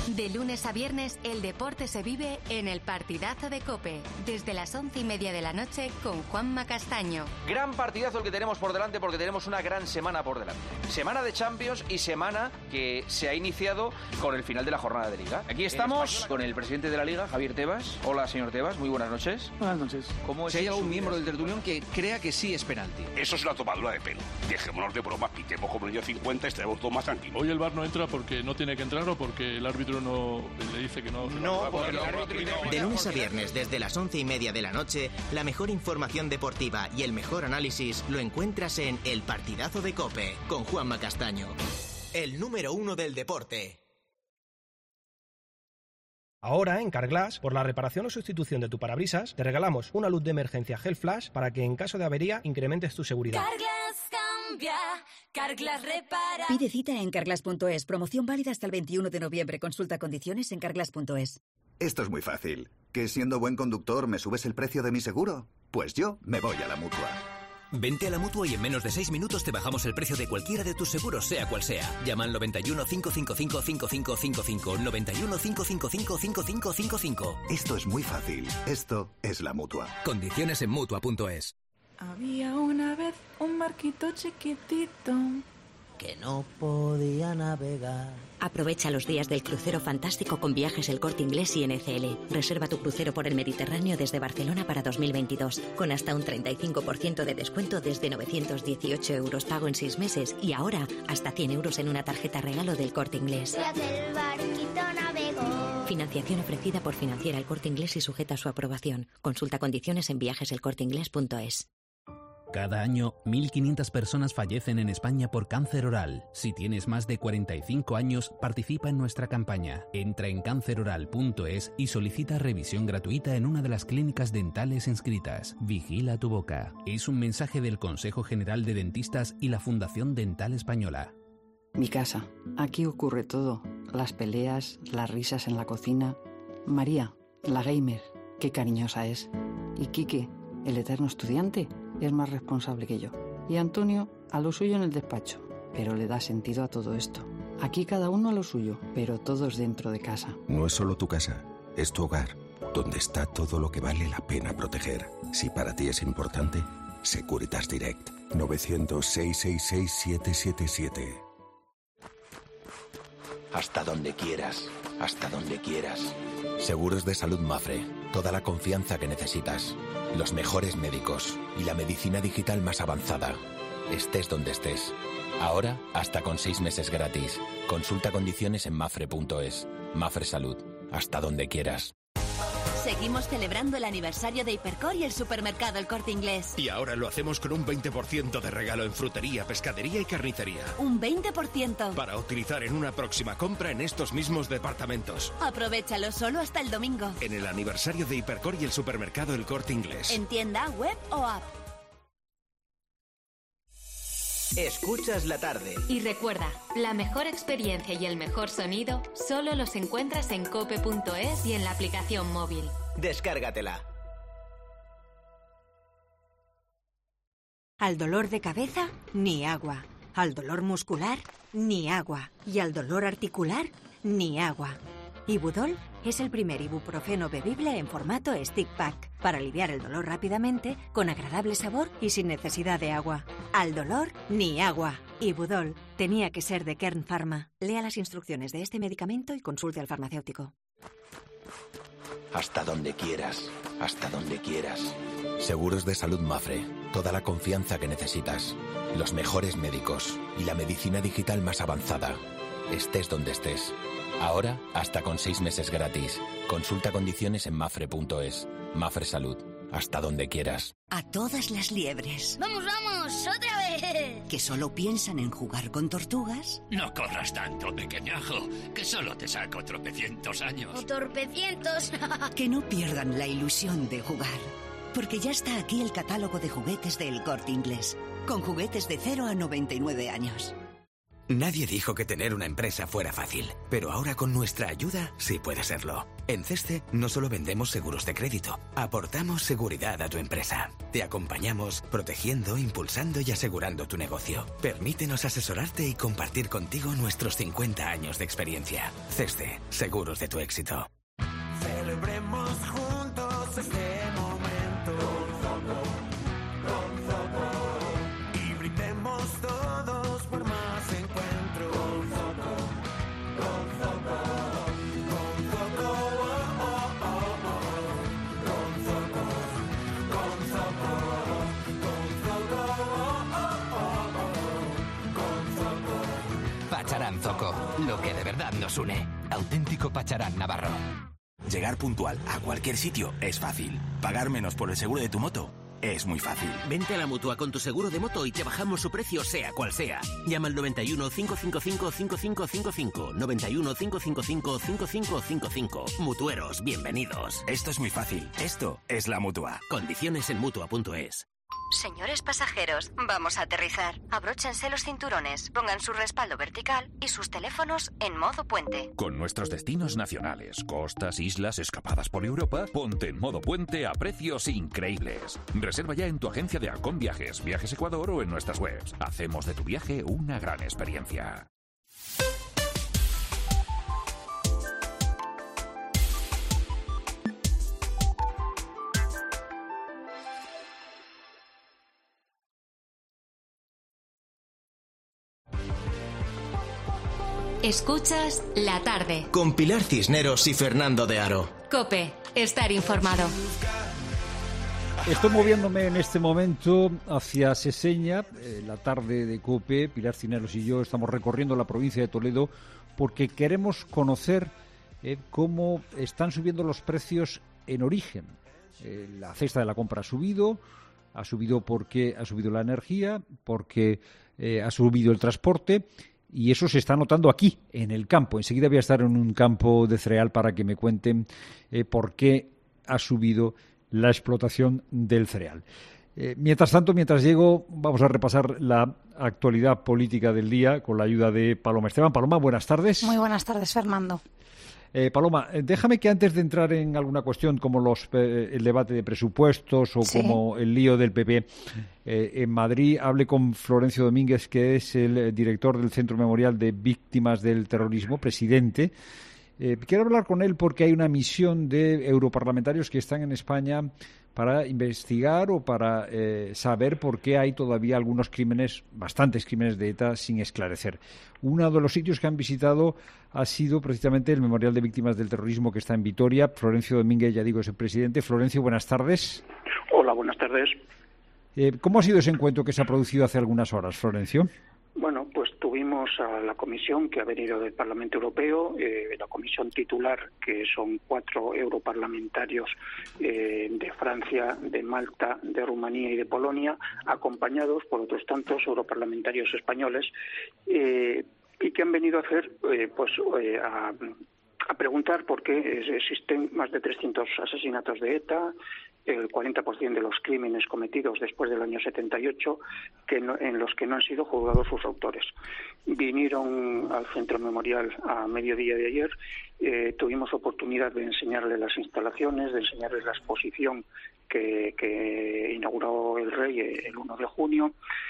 De lunes a viernes, el deporte se vive en el partidazo de COPE, desde las once y media de la noche con Juanma Castaño. Gran partidazo el que tenemos por delante porque tenemos una gran semana por delante. Semana de Champions y semana que se ha iniciado con el final de la jornada de Liga. Aquí estamos con el presidente de la Liga, Javier Tebas. Hola, señor Tebas, muy buenas noches. Buenas noches. ¿Cómo es? Si hay algún miembro del tertulión que crea que sí es penalti. Eso es una tomadura de pelo. Dejémonos de bromas, pitemos como el cincuenta y estaremos todos más tranquilos. Hoy el V A R no entra porque no tiene que entrar o porque el árbitro no le dice que no. No, porque el árbitro... De lunes a viernes, desde las once y media de la noche, la mejor información deportiva y el mejor análisis lo encuentras en El Partidazo de COPE, con Juanma Castaño. El número uno del deporte. Ahora, en Carglass, por la reparación o sustitución de tu parabrisas, te regalamos una luz de emergencia Gel Flash para que en caso de avería incrementes tu seguridad. Carglass cambia, Carglass repara. Pide cita en carglass punto es. Promoción válida hasta el veintiuno de noviembre. Consulta condiciones en carglass punto es. Esto es muy fácil. ¿Que siendo buen conductor me subes el precio de mi seguro? Pues yo me voy a la Mutua. Vente a la Mutua y en menos de seis minutos te bajamos el precio de cualquiera de tus seguros, sea cual sea. Llama al noventa y uno, cinco cinco cinco, cinco cinco cinco cinco, noventa y uno, cinco cinco cinco, cinco cinco cinco cinco. Esto es muy fácil. Esto es la Mutua. Condiciones en Mutua punto es. Había una vez un barquito chiquitito que no podía navegar. Aprovecha los días del crucero fantástico con Viajes El Corte Inglés y N C L. Reserva tu crucero por el Mediterráneo desde Barcelona para dos mil veintidós, con hasta un treinta y cinco por ciento de descuento desde novecientos dieciocho euros pago en seis meses y ahora hasta cien euros en una tarjeta regalo del Corte Inglés. El barquito navegó. Financiación ofrecida por Financiera El Corte Inglés y sujeta a su aprobación. Consulta condiciones en viajes el corte inglés punto es. Cada año, mil quinientas personas fallecen en España por cáncer oral. Si tienes más de cuarenta y cinco años, participa en nuestra campaña. Entra en cáncer oral punto es y solicita revisión gratuita en una de las clínicas dentales inscritas. Vigila tu boca. Es un mensaje del Consejo General de Dentistas y la Fundación Dental Española. Mi casa. Aquí ocurre todo. Las peleas, las risas en la cocina. María, la gamer, qué cariñosa es. Y Quique, el eterno estudiante, es más responsable que yo. Y Antonio, a lo suyo en el despacho, pero le da sentido a todo esto. Aquí cada uno a lo suyo, pero todos dentro de casa. No es solo tu casa, es tu hogar, donde está todo lo que vale la pena proteger. Si para ti es importante, Securitas Direct. novecientos, seiscientos sesenta y seis, setecientos setenta y siete. Hasta donde quieras, hasta donde quieras. Seguros de Salud Mafre. Toda la confianza que necesitas. Los mejores médicos y la medicina digital más avanzada. Estés donde estés. Ahora, hasta con seis meses gratis. Consulta condiciones en mafre punto es. Mafre Salud. Hasta donde quieras. Seguimos celebrando el aniversario de Hipercor y el supermercado El Corte Inglés. Y ahora lo hacemos con un veinte por ciento de regalo en frutería, pescadería y carnicería. ¿Un veinte por ciento? Para utilizar en una próxima compra en estos mismos departamentos. Aprovéchalo solo hasta el domingo. En el aniversario de Hipercor y el supermercado El Corte Inglés. En tienda, web o app. Escuchas la tarde. Y recuerda, la mejor experiencia y el mejor sonido solo los encuentras en cope punto es y en la aplicación móvil. Descárgatela. Al dolor de cabeza, ni agua. Al dolor muscular, ni agua. Y al dolor articular, ni agua. Ibudol es el primer ibuprofeno bebible en formato stick pack para aliviar el dolor rápidamente, con agradable sabor y sin necesidad de agua. Al dolor, ni agua. Ibudol tenía que ser de Kern Pharma. Lea las instrucciones de este medicamento y consulte al farmacéutico. Hasta donde quieras, hasta donde quieras. Seguros de Salud Mafre. Toda la confianza que necesitas. Los mejores médicos y la medicina digital más avanzada. Estés donde estés. Ahora, hasta con seis meses gratis. Consulta condiciones en mafre punto es. Mafre Salud. Hasta donde quieras. A todas las liebres. ¡Vamos, vamos! ¡Otra vez! Que solo piensan en jugar con tortugas. No corras tanto, pequeñajo, que solo te saco tropecientos años. ¡O torpecientos! Que no pierdan la ilusión de jugar. Porque ya está aquí el catálogo de juguetes de El Corte Inglés. Con juguetes de cero a noventa y nueve años. Nadie dijo que tener una empresa fuera fácil, pero ahora con nuestra ayuda sí puede serlo. En Ceste no solo vendemos seguros de crédito, aportamos seguridad a tu empresa. Te acompañamos protegiendo, impulsando y asegurando tu negocio. Permítenos asesorarte y compartir contigo nuestros cincuenta años de experiencia. Ceste, seguros de tu éxito. Celebremos juntos este momento. Con Zoco, con Zoco. Y brindemos todos por más encuentros. Con Zoco, con Zoco. Con Zoco, oh, oh, oh, oh. Con Zoco, con Zoco. Con Zoco, oh, oh, oh, oh. Con Zoco. Pacharán Zoco, lo que de verdad nos une. Auténtico Pacharán Navarro. Llegar puntual a cualquier sitio es fácil. Pagar menos por el seguro de tu moto es muy fácil. Vente a la Mutua con tu seguro de moto y te bajamos su precio sea cual sea. Llama al noventa y uno, cinco cinco cinco, cinco cinco cinco cinco. noventa y uno, cinco cinco cinco, cinco cinco cinco cinco. Mutueros, bienvenidos. Esto es muy fácil. Esto es la Mutua. Condiciones en Mutua punto es. Señores pasajeros, vamos a aterrizar. Abróchense los cinturones, pongan su respaldo vertical y sus teléfonos en modo puente. Con nuestros destinos nacionales, costas, islas, escapadas por Europa, ponte en modo puente a precios increíbles. Reserva ya en tu agencia de Halcón Viajes, Viajes Ecuador o en nuestras webs. Hacemos de tu viaje una gran experiencia. Escuchas La Tarde. Con Pilar Cisneros y Fernando de Aro. COPE. Estar informado. Estoy moviéndome en este momento hacia Seseña, eh, La Tarde de COPE. Pilar Cisneros y yo estamos recorriendo la provincia de Toledo porque queremos conocer eh, cómo están subiendo los precios en origen. Eh, la cesta de la compra ha subido, ha subido porque ha subido la energía, porque eh, ha subido el transporte. Y eso se está notando aquí, en el campo. Enseguida voy a estar en un campo de cereal para que me cuenten eh, por qué ha subido la explotación del cereal. Eh, mientras tanto, mientras llego, vamos a repasar la actualidad política del día con la ayuda de Paloma Esteban. Paloma, buenas tardes. Muy buenas tardes, Fernando. Eh, Paloma, déjame que antes de entrar en alguna cuestión como los, eh, el debate de presupuestos o sí. como el lío del P P eh, en Madrid, hable con Florencio Domínguez, que es el eh, director del Centro Memorial de Víctimas del Terrorismo, presidente. Eh, quiero hablar con él porque hay una misión de europarlamentarios que están en España para investigar o para eh, saber por qué hay todavía algunos crímenes, bastantes crímenes de ETA sin esclarecer. Uno de los sitios que han visitado ha sido precisamente el Memorial de Víctimas del Terrorismo que está en Vitoria. Florencio Domínguez, ya digo, es el presidente. Florencio, buenas tardes. Hola, buenas tardes. Eh, ¿Cómo ha sido ese encuentro que se ha producido hace algunas horas, Florencio? Bueno, pues tuvimos a la comisión que ha venido del Parlamento Europeo, eh, la comisión titular, que son cuatro europarlamentarios eh, de Francia, de Malta, de Rumanía y de Polonia, acompañados por otros tantos europarlamentarios españoles, eh, y que han venido a hacer, eh, pues, eh, a, a preguntar por qué existen más de trescientos asesinatos de ETA, el cuarenta por ciento de los crímenes cometidos después del año setenta y ocho, que no, en los que no han sido juzgados sus autores. Vinieron al Centro Memorial a mediodía de ayer, eh, tuvimos oportunidad de enseñarles las instalaciones, de enseñarles la exposición que, que inauguró el Rey el uno de junio,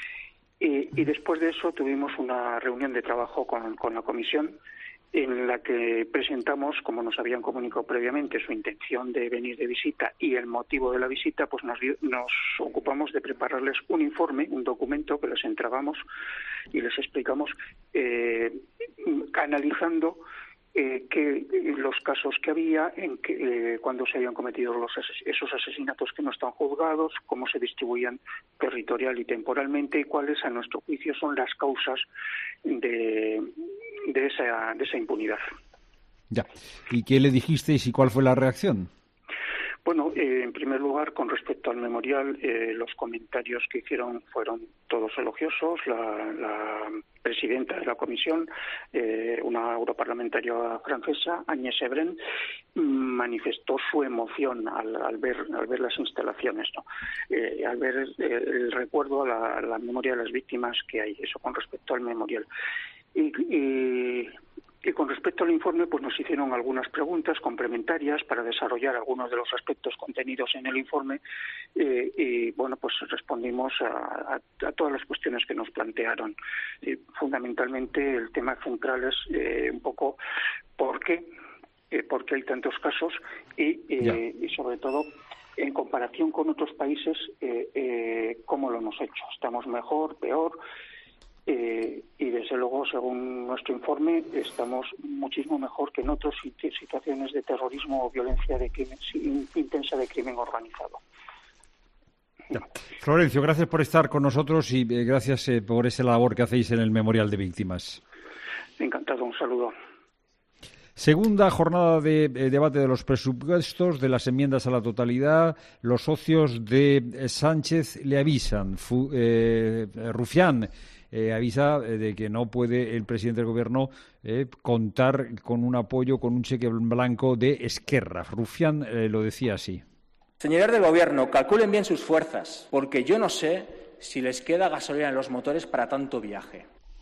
y, y después de eso tuvimos una reunión de trabajo con, con la comisión, en la que presentamos, como nos habían comunicado previamente, su intención de venir de visita y el motivo de la visita, pues nos, nos ocupamos de prepararles un informe, un documento que les entregamos y les explicamos, eh, analizando eh, que los casos que había, en que eh, cuando se habían cometido los ases- esos asesinatos que no están juzgados, cómo se distribuían territorial y temporalmente y cuáles, a nuestro juicio, son las causas de, de, esa, de esa impunidad. Ya. ¿Y qué le dijisteis y cuál fue la reacción? Bueno, eh, en primer lugar, con respecto al memorial, eh, los comentarios que hicieron fueron todos elogiosos. La, la presidenta de la comisión, eh, una europarlamentaria francesa, Agnès Evren, manifestó su emoción al, al ver al ver las instalaciones, ¿no? Eh, al ver eh, el recuerdo a la, a la memoria de las víctimas que hay. Eso con respecto al memorial. Y, y, y con respecto al informe, pues nos hicieron algunas preguntas complementarias para desarrollar algunos de los aspectos contenidos en el informe eh, y, bueno, pues respondimos a, a, a todas las cuestiones que nos plantearon. Y, fundamentalmente, el tema central es eh, un poco por qué, eh, por qué hay tantos casos y, eh, y sobre todo, en comparación con otros países, eh, eh, cómo lo hemos hecho. ¿Estamos mejor, peor? Eh, y desde luego, según nuestro informe, estamos muchísimo mejor que en otras situaciones de terrorismo o violencia de crimen, intensa de crimen organizado. Ya. Florencio, gracias por estar con nosotros y eh, gracias eh, por esa labor que hacéis en el Memorial de Víctimas. Encantado, un saludo. Segunda jornada de eh, debate de los presupuestos, de las enmiendas a la totalidad. Los socios de eh, Sánchez le avisan. Fu, eh, Rufián eh, avisa eh, de que no puede el presidente del Gobierno eh, contar con un apoyo, con un cheque en blanco de Esquerra. Rufián eh, lo decía así. Señores del Gobierno, calculen bien sus fuerzas, porque yo no sé si les queda gasolina en los motores para tanto viaje.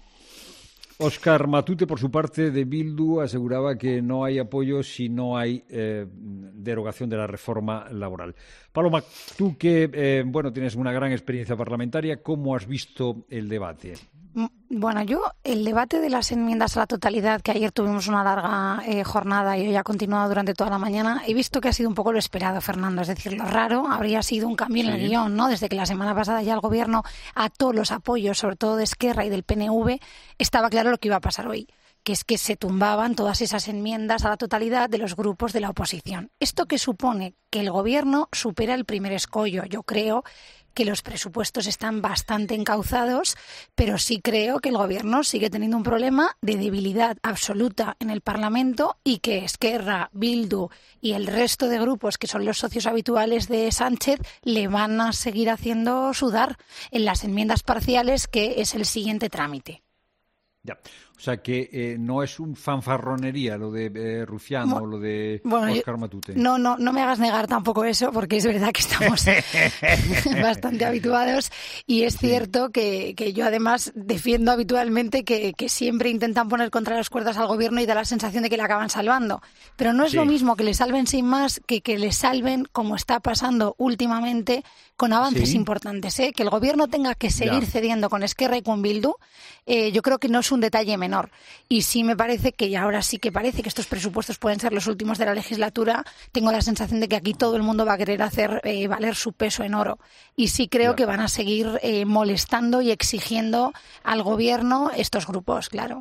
Óscar Matute, por su parte, de Bildu, aseguraba que no hay apoyo si no hay eh, derogación de la reforma laboral. Paloma, tú que eh, bueno tienes una gran experiencia parlamentaria, ¿cómo has visto el debate? Bueno, yo el debate de las enmiendas a la totalidad, que ayer tuvimos una larga eh, jornada y hoy ha continuado durante toda la mañana, he visto que ha sido un poco lo esperado, Fernando. Es decir, lo raro habría sido un cambio en el sí. guión, ¿no? Desde que la semana pasada ya el Gobierno ató los apoyos, sobre todo de Esquerra y del P N V, estaba claro lo que iba a pasar hoy, que es que se tumbaban todas esas enmiendas a la totalidad de los grupos de la oposición. ¿Esto qué supone? Que el Gobierno supera el primer escollo. Yo creo que los presupuestos están bastante encauzados, pero sí creo que el Gobierno sigue teniendo un problema de debilidad absoluta en el Parlamento y que Esquerra, Bildu y el resto de grupos que son los socios habituales de Sánchez le van a seguir haciendo sudar en las enmiendas parciales, que es el siguiente trámite. Ya. O sea que eh, no es un fanfarronería lo de eh, Rufián o lo de bueno, Óscar Matute. No, no, no me hagas negar tampoco eso, porque es verdad que estamos bastante habituados y es sí. cierto que, que yo además defiendo habitualmente que, que siempre intentan poner contra las cuerdas al Gobierno y da la sensación de que le acaban salvando. Pero no es sí. lo mismo que le salven sin más que que le salven como está pasando últimamente con avances sí. importantes. ¿eh? Que el Gobierno tenga que seguir ya. cediendo con Esquerra y con Bildu, eh, yo creo que no es un detalle menor. Y sí me parece que, y ahora sí que parece que estos presupuestos pueden ser los últimos de la legislatura, tengo la sensación de que aquí todo el mundo va a querer hacer eh, valer su peso en oro. Y sí creo claro. que van a seguir eh, molestando y exigiendo al Gobierno estos grupos, claro.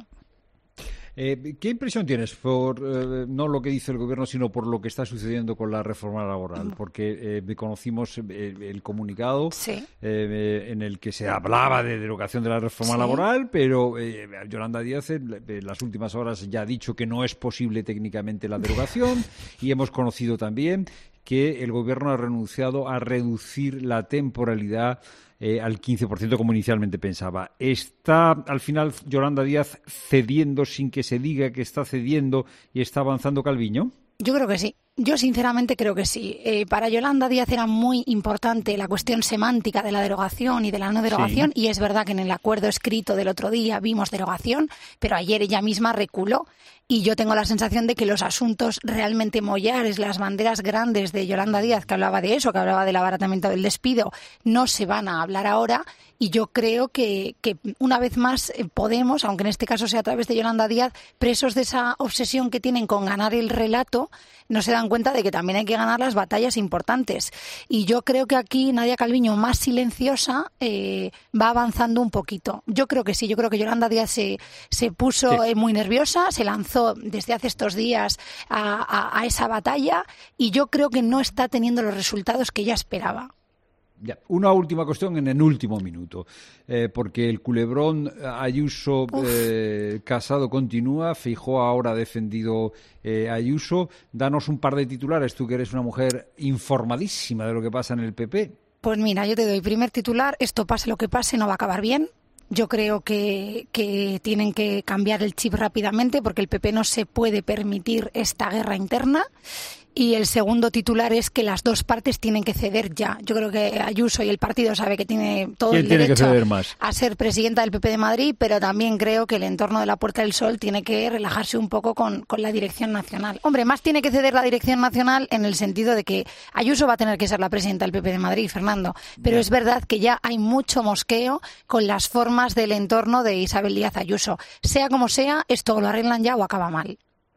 Eh, ¿Qué impresión tienes por eh, no lo que dice el Gobierno, sino por lo que está sucediendo con la reforma laboral? Porque eh, conocimos eh, el comunicado sí. eh, en el que se hablaba de derogación de la reforma sí. laboral, pero eh, Yolanda Díaz en, en las últimas horas ya ha dicho que no es posible técnicamente la derogación y hemos conocido también que el Gobierno ha renunciado a reducir la temporalidad Eh, al quince por ciento como inicialmente pensaba. ¿Está al final Yolanda Díaz cediendo sin que se diga que está cediendo y está avanzando Calviño? Yo creo que sí. Yo sinceramente creo que sí. Eh, para Yolanda Díaz era muy importante la cuestión semántica de la derogación y de la no derogación sí. y es verdad que en el acuerdo escrito del otro día vimos derogación, pero ayer ella misma reculó y yo tengo la sensación de que los asuntos realmente mollares, las banderas grandes de Yolanda Díaz, que hablaba de eso, que hablaba del abaratamiento del despido, no se van a hablar ahora y yo creo que, que una vez más Podemos, aunque en este caso sea a través de Yolanda Díaz, presos de esa obsesión que tienen con ganar el relato, no se dan cuenta de que también hay que ganar las batallas importantes. Y yo creo que aquí Nadia Calviño, más silenciosa, eh, va avanzando un poquito. Yo creo que sí, yo creo que Yolanda Díaz se, se puso sí. eh, muy nerviosa, se lanzó desde hace estos días a, a, a esa batalla y yo creo que no está teniendo los resultados que ella esperaba. Ya. Una última cuestión en el último minuto, eh, porque el culebrón Ayuso eh, Casado continúa, Feijóo ahora ha defendido eh, Ayuso. Danos un par de titulares, tú que eres una mujer informadísima de lo que pasa en el P P. Pues mira, yo te doy primer titular, esto pase lo que pase, no va a acabar bien. Yo creo que, que tienen que cambiar el chip rápidamente porque el P P no se puede permitir esta guerra interna. Y el segundo titular es que las dos partes tienen que ceder ya. Yo creo que Ayuso y el partido sabe que tiene todo el derecho a ser presidenta del P P de Madrid, pero también creo que el entorno de la Puerta del Sol tiene que relajarse un poco con, con la dirección nacional. Hombre, más tiene que ceder la dirección nacional en el sentido de que Ayuso va a tener que ser la presidenta del P P de Madrid, Fernando. Pero es verdad que ya hay mucho mosqueo con las formas del entorno de Isabel Díaz Ayuso. Sea como sea, esto lo arreglan ya o acaba mal.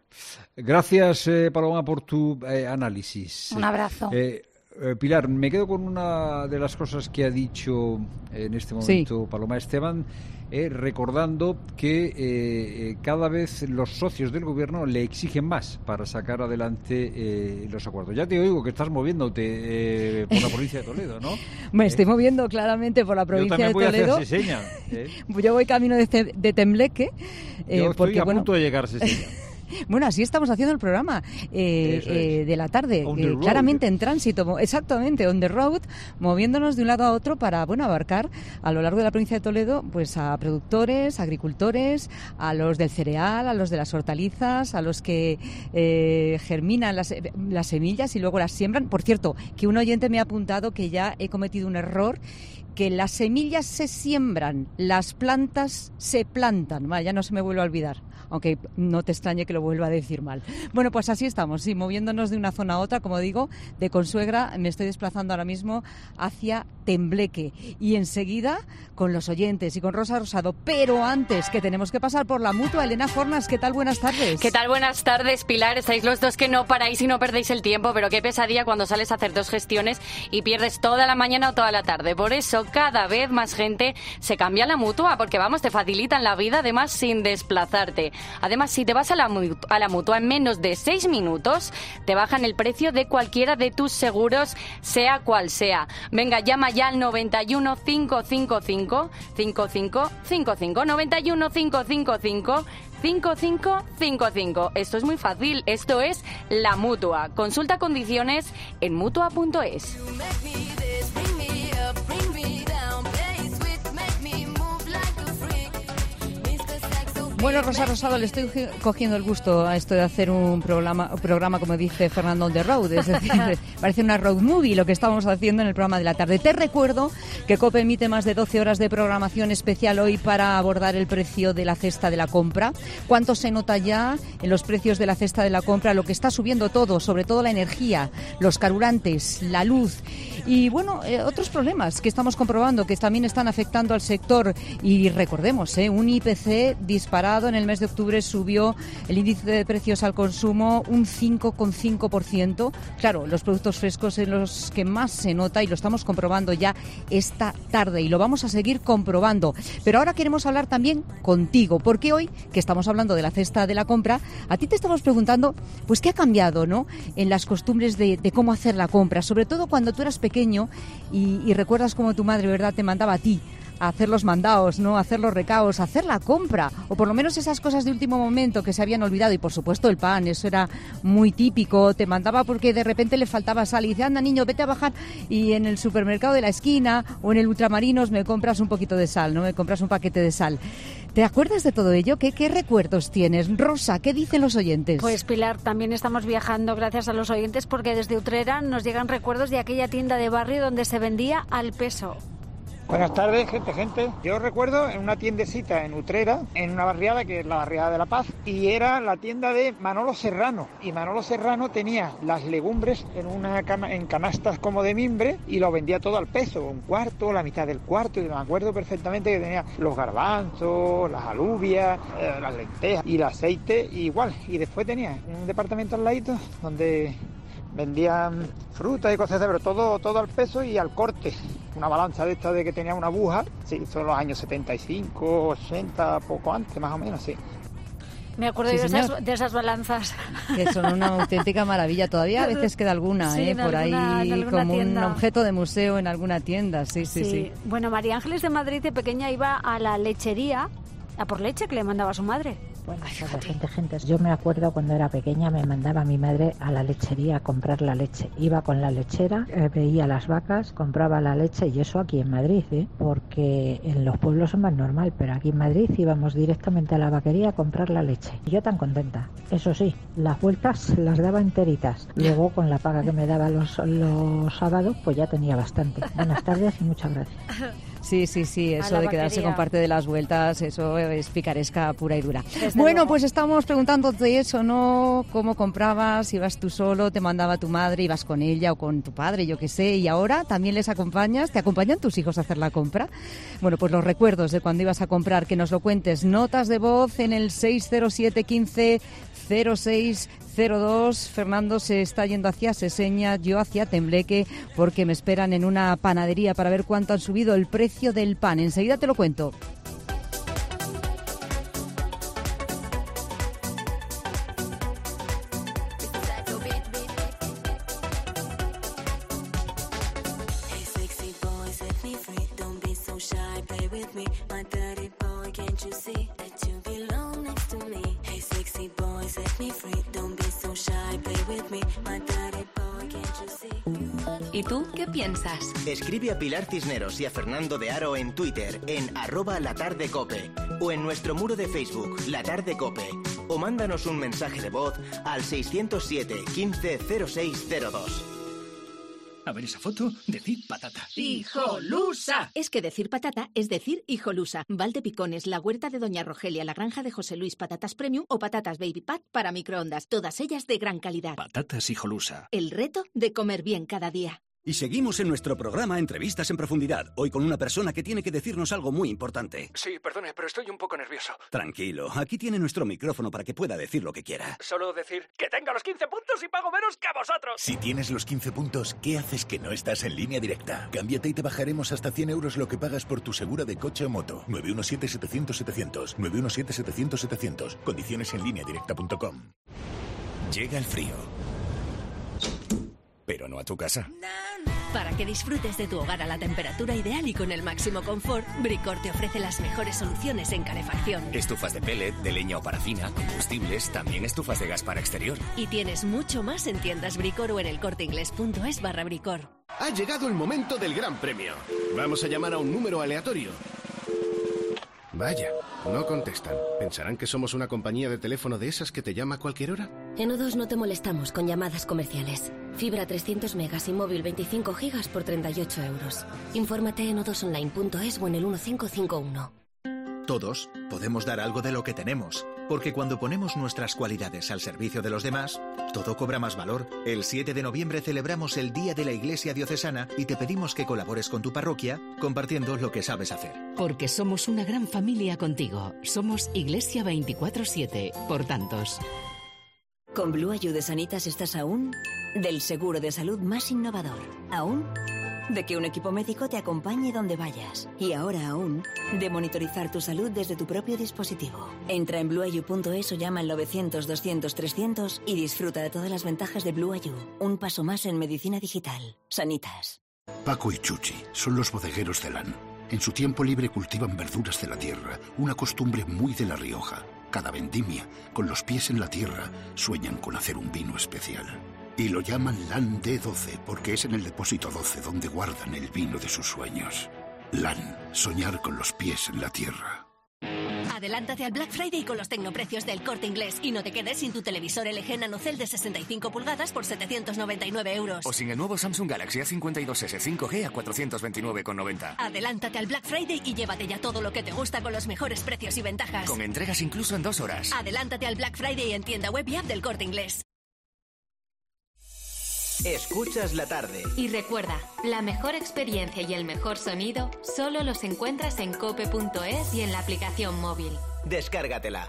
Gracias, eh, Paloma, por tu eh, análisis. Un abrazo. Eh, eh, Pilar, me quedo con una de las cosas que ha dicho en este momento sí. Paloma Esteban, eh, recordando que eh, cada vez los socios del gobierno le exigen más para sacar adelante eh, los acuerdos. Ya te oigo que estás moviéndote eh, por la provincia de Toledo, ¿no? Me eh, estoy moviendo claramente por la provincia de Toledo. Yo también voy hacia Seseña. ¿eh? Yo voy camino de, de Tembleque. Eh, Yo estoy porque, a bueno, punto de llegar a Seseña. Bueno, así estamos haciendo el programa eh, eh, de la tarde, eh, claramente en tránsito, exactamente, on the road, moviéndonos de un lado a otro para, bueno, abarcar a lo largo de la provincia de Toledo, pues a productores, agricultores, a los del cereal, a los de las hortalizas, a los que eh, germinan las, las semillas y luego las siembran. Por cierto, que un oyente me ha apuntado que ya he cometido un error, que las semillas se siembran, las plantas se plantan. Vale, ya no se me vuelve a olvidar, aunque no te extrañe que lo vuelva a decir mal. Bueno, pues así estamos, sí, moviéndonos de una zona a otra, como digo, de Consuegra me estoy desplazando ahora mismo hacia Tembleque y enseguida con los oyentes y con Rosa Rosado, pero antes que tenemos que pasar por la Mutua. Elena Fornas, ¿qué tal? Buenas tardes. ¿Qué tal? Buenas tardes, Pilar. Estáis los dos que no paráis y no perdéis el tiempo, pero qué pesadilla cuando sales a hacer dos gestiones y pierdes toda la mañana o toda la tarde. Por eso cada vez más gente se cambia a la Mutua, porque vamos, te facilitan la vida, además sin desplazarte. Además, si te vas a la, a la Mutua en menos de seis minutos, te bajan el precio de cualquiera de tus seguros, sea cual sea. Venga, llama ya al noventa y uno, cinco cinco cinco, cinco cinco cinco cinco, noventa y uno, cinco cinco cinco, cinco cinco cinco cinco. Esto es muy fácil, esto es la Mutua. Consulta condiciones en mutua punto es. Bueno, Rosa Rosado, le estoy cogiendo el gusto a esto de hacer un programa, un programa como dice Fernando, on the road. Es decir, parece una road movie lo que estamos haciendo en el programa de la tarde. Te recuerdo que COPE emite más de doce horas de programación especial hoy para abordar el precio de la cesta de la compra. ¿Cuánto se nota ya en los precios de la cesta de la compra? Lo que está subiendo todo, sobre todo la energía, los carburantes, la luz y, bueno, eh, otros problemas que estamos comprobando que también están afectando al sector. Y recordemos, eh, un I P C disparado. En el mes de octubre subió el índice de precios al consumo un cinco coma cinco por ciento. Claro, los productos frescos en los que más se nota y lo estamos comprobando ya esta tarde y lo vamos a seguir comprobando. Pero ahora queremos hablar también contigo, porque hoy que estamos hablando de la cesta de la compra, a ti te estamos preguntando, pues qué ha cambiado, ¿no?, en las costumbres de, de cómo hacer la compra, sobre todo cuando tú eras pequeño y, y recuerdas cómo tu madre, ¿verdad?, te mandaba a ti a hacer los mandados, ¿no?, a hacer los recaos, a hacer la compra, o por lo menos esas cosas de último momento que se habían olvidado. Y por supuesto el pan, eso era muy típico, te mandaba porque de repente le faltaba sal y dice, anda niño, vete a bajar y en el supermercado de la esquina o en el Ultramarinos me compras un poquito de sal, ¿no?, me compras un paquete de sal. ¿Te acuerdas de todo ello? ¿Qué, qué recuerdos tienes? Rosa, ¿qué dicen los oyentes? Pues Pilar, también estamos viajando gracias a los oyentes, porque desde Utrera nos llegan recuerdos de aquella tienda de barrio donde se vendía al peso. Buenas tardes, gente, gente. Yo recuerdo en una tiendecita en Utrera, en una barriada que es la barriada de La Paz, y era la tienda de Manolo Serrano. Y Manolo Serrano tenía las legumbres en una cana, en canastas como de mimbre y lo vendía todo al peso, un cuarto, la mitad del cuarto. Y me acuerdo perfectamente que tenía los garbanzos, las alubias, eh, las lentejas y el aceite igual. Y después tenía un departamento al ladito donde vendían frutas y cosas así, pero todo, todo al peso y al corte. Una balanza de esta de que tenía una aguja, sí, son los años setenta y cinco, ochenta, poco antes, más o menos, sí. Me acuerdo sí, de, esas, de esas balanzas. Que son una auténtica maravilla. Todavía a veces queda alguna, sí, ¿eh? Por alguna, ahí como tienda. Un objeto de museo en alguna tienda, sí, sí, sí, sí. Bueno, María Ángeles de Madrid de pequeña iba a la lechería a por leche que le mandaba a su madre. Buenas tardes, gente, gente. Yo me acuerdo cuando era pequeña me mandaba mi madre a la lechería a comprar la leche. Iba con la lechera, eh, veía las vacas, compraba la leche y eso aquí en Madrid, ¿eh? Porque en los pueblos es más normal, pero aquí en Madrid íbamos directamente a la vaquería a comprar la leche. Y yo tan contenta. Eso sí, las vueltas las daba enteritas. Luego con la paga que me daba los, los sábados, pues ya tenía bastante. Buenas tardes y muchas gracias. Sí, sí, sí, eso de quedarse con parte de las vueltas, eso es picaresca pura y dura. Desde bueno, luego. pues estábamos preguntándote eso, ¿no? ¿Cómo comprabas? ¿Ibas tú solo? ¿Te mandaba tu madre? ¿Ibas con ella o con tu padre? Yo qué sé. ¿Y ahora también les acompañas? ¿Te acompañan tus hijos a hacer la compra? Bueno, pues los recuerdos de cuando ibas a comprar, que nos lo cuentes. Notas de voz en el seis cero siete quince cero seis cero dos. Fernando se está yendo hacia Seseña, yo hacia Tembleque, porque me esperan en una panadería para ver cuánto han subido el precio del pan. Enseguida te lo cuento. ¿Y tú qué piensas? Escribe a Pilar Cisneros y a Fernando de Aro en Twitter, en arroba latardecope, o en nuestro muro de Facebook, La Tarde Cope, o mándanos un mensaje de voz al seiscero siete quince cero seis cero dos. A ver esa foto, decir patata. ¡Hijolusa! Es que decir patata es decir hijolusa. Valdepicones, la huerta de Doña Rogelia, la granja de José Luis, patatas premium o patatas baby pat para microondas. Todas ellas de gran calidad. Patatas hijolusa. El reto de comer bien cada día. Y seguimos en nuestro programa Entrevistas en Profundidad, hoy con una persona que tiene que decirnos algo muy importante. Sí, perdone, pero estoy un poco nervioso. Tranquilo, aquí tiene nuestro micrófono para que pueda decir lo que quiera. Solo decir que tengo los quince puntos y pago menos que a vosotros. Si tienes los quince puntos, ¿qué haces que no estás en Línea Directa? Cámbiate y te bajaremos hasta cien euros lo que pagas por tu segura de coche o moto. nueve uno siete setecientos setecientos. nueve uno siete setecientos setecientos. Condiciones en línea directa punto com. Llega el frío. Pero no a tu casa. Para que disfrutes de tu hogar a la temperatura ideal y con el máximo confort, Bricor te ofrece las mejores soluciones en calefacción. Estufas de pellet, de leña o parafina, combustibles, también estufas de gas para exterior. Y tienes mucho más en tiendas Bricor o en el corteinglés.es barra Bricor. Ha llegado el momento del gran premio. Vamos a llamar a un número aleatorio. Vaya, no contestan. ¿Pensarán que somos una compañía de teléfono de esas que te llama a cualquier hora? En O dos no te molestamos con llamadas comerciales. Fibra trescientos megas y móvil veinticinco gigas por treinta y ocho euros. Infórmate en o dos online punto es o en el uno cinco cinco uno. Todos podemos dar algo de lo que tenemos, porque cuando ponemos nuestras cualidades al servicio de los demás, todo cobra más valor. El siete de noviembre celebramos el Día de la Iglesia Diocesana y te pedimos que colabores con tu parroquia compartiendo lo que sabes hacer. Porque somos una gran familia contigo. Somos Iglesia veinticuatro siete, por tantos. Con Blue Ayuda de Sanitas estás aún del seguro de salud más innovador. Aún de que un equipo médico te acompañe donde vayas. Y ahora aún de monitorizar tu salud desde tu propio dispositivo. Entra en blue ayu punto es o llama al novecientos doscientos trescientos y disfruta de todas las ventajas de Blue Ayu. Un paso más en medicina digital. Sanitas. Paco y Chuchi son los bodegueros de Lan. En su tiempo libre cultivan verduras de la tierra, una costumbre muy de La Rioja. Cada vendimia, con los pies en la tierra, sueñan con hacer un vino especial. Y lo llaman Lan D doce porque es en el depósito doce donde guardan el vino de sus sueños. Lan, soñar con los pies en la tierra. Adelántate al Black Friday con los tecnoprecios del Corte Inglés y no te quedes sin tu televisor L G NanoCell de sesenta y cinco pulgadas por setecientos noventa y nueve euros. O sin el nuevo Samsung Galaxy A cincuenta y dos ese cinco G a cuatrocientos veintinueve con noventa. Adelántate al Black Friday y llévate ya todo lo que te gusta con los mejores precios y ventajas. Con entregas incluso en dos horas. Adelántate al Black Friday en tienda web y app del Corte Inglés. Escuchas la tarde. Y recuerda, la mejor experiencia y el mejor sonido solo los encuentras en cope punto es y en la aplicación móvil. Descárgatela.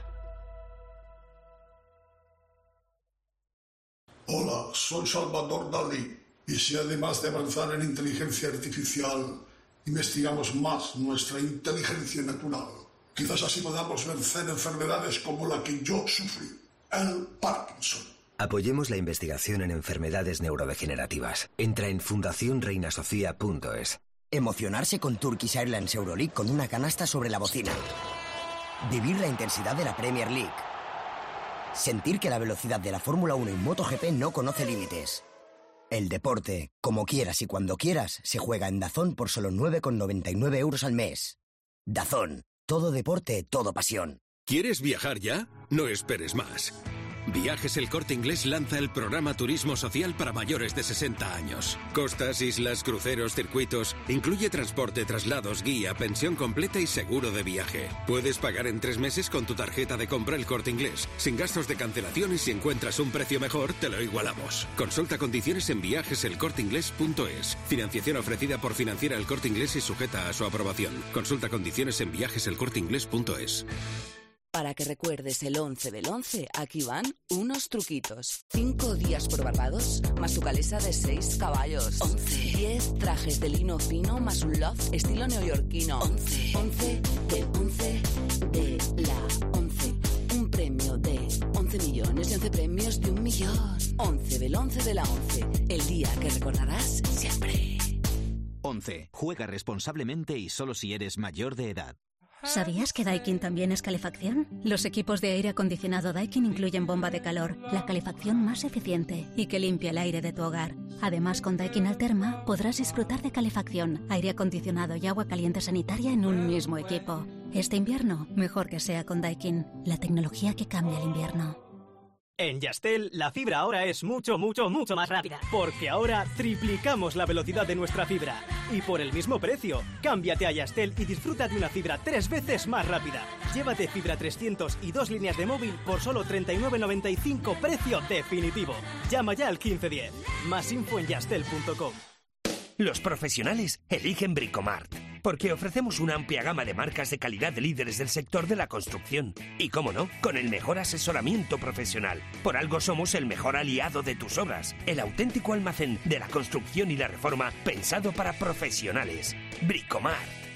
Hola, soy Salvador Dalí. Y si además de avanzar en inteligencia artificial, investigamos más nuestra inteligencia natural, quizás así podamos vencer enfermedades como la que yo sufrí, el Parkinson. Apoyemos la investigación en enfermedades neurodegenerativas. Entra en fundación reina sofía punto es. Emocionarse con Turkish Airlines Euroleague con una canasta sobre la bocina. Vivir la intensidad de la Premier League. Sentir que la velocidad de la Fórmula uno y MotoGP no conoce límites. El deporte, como quieras y cuando quieras, se juega en DAZN por solo nueve con noventa y nueve euros al mes. DAZN. Todo deporte, todo pasión. ¿Quieres viajar ya? No esperes más. Viajes El Corte Inglés lanza el programa Turismo Social para mayores de sesenta años. Costas, islas, cruceros, circuitos. Incluye transporte, traslados, guía, pensión completa y seguro de viaje. Puedes pagar en tres meses con tu tarjeta de compra El Corte Inglés, sin gastos de cancelación, y si encuentras un precio mejor, te lo igualamos. Consulta condiciones en viajes el corte inglés punto es. Financiación ofrecida por Financiera El Corte Inglés y sujeta a su aprobación. Consulta condiciones en viajes el corte inglés punto es. Para que recuerdes el once del once, aquí van unos truquitos. Cinco días por Barbados, más su calesa de seis caballos. once. Diez trajes de lino fino, más un loft estilo neoyorquino. once. once del once de la once. Un premio de once millones y once premios de un millón. once del once de la once. El día que recordarás siempre. once. Juega responsablemente y solo si eres mayor de edad. ¿Sabías que Daikin también es calefacción? Los equipos de aire acondicionado Daikin incluyen bomba de calor, la calefacción más eficiente y que limpia el aire de tu hogar. Además, con Daikin Alterma podrás disfrutar de calefacción, aire acondicionado y agua caliente sanitaria en un mismo equipo. Este invierno, mejor que sea con Daikin, la tecnología que cambia el invierno. En Yastel, la fibra ahora es mucho, mucho, mucho más rápida. Porque ahora triplicamos la velocidad de nuestra fibra. Y por el mismo precio. Cámbiate a Yastel y disfruta de una fibra tres veces más rápida. Llévate fibra trescientos y dos líneas de móvil por solo treinta y nueve noventa y cinco, precio definitivo. Llama ya al quince diez. Más info en yastel punto com. Los profesionales eligen Bricomart, porque ofrecemos una amplia gama de marcas de calidad de líderes del sector de la construcción. Y cómo no, con el mejor asesoramiento profesional. Por algo somos el mejor aliado de tus obras. El auténtico almacén de la construcción y la reforma pensado para profesionales. Bricomart.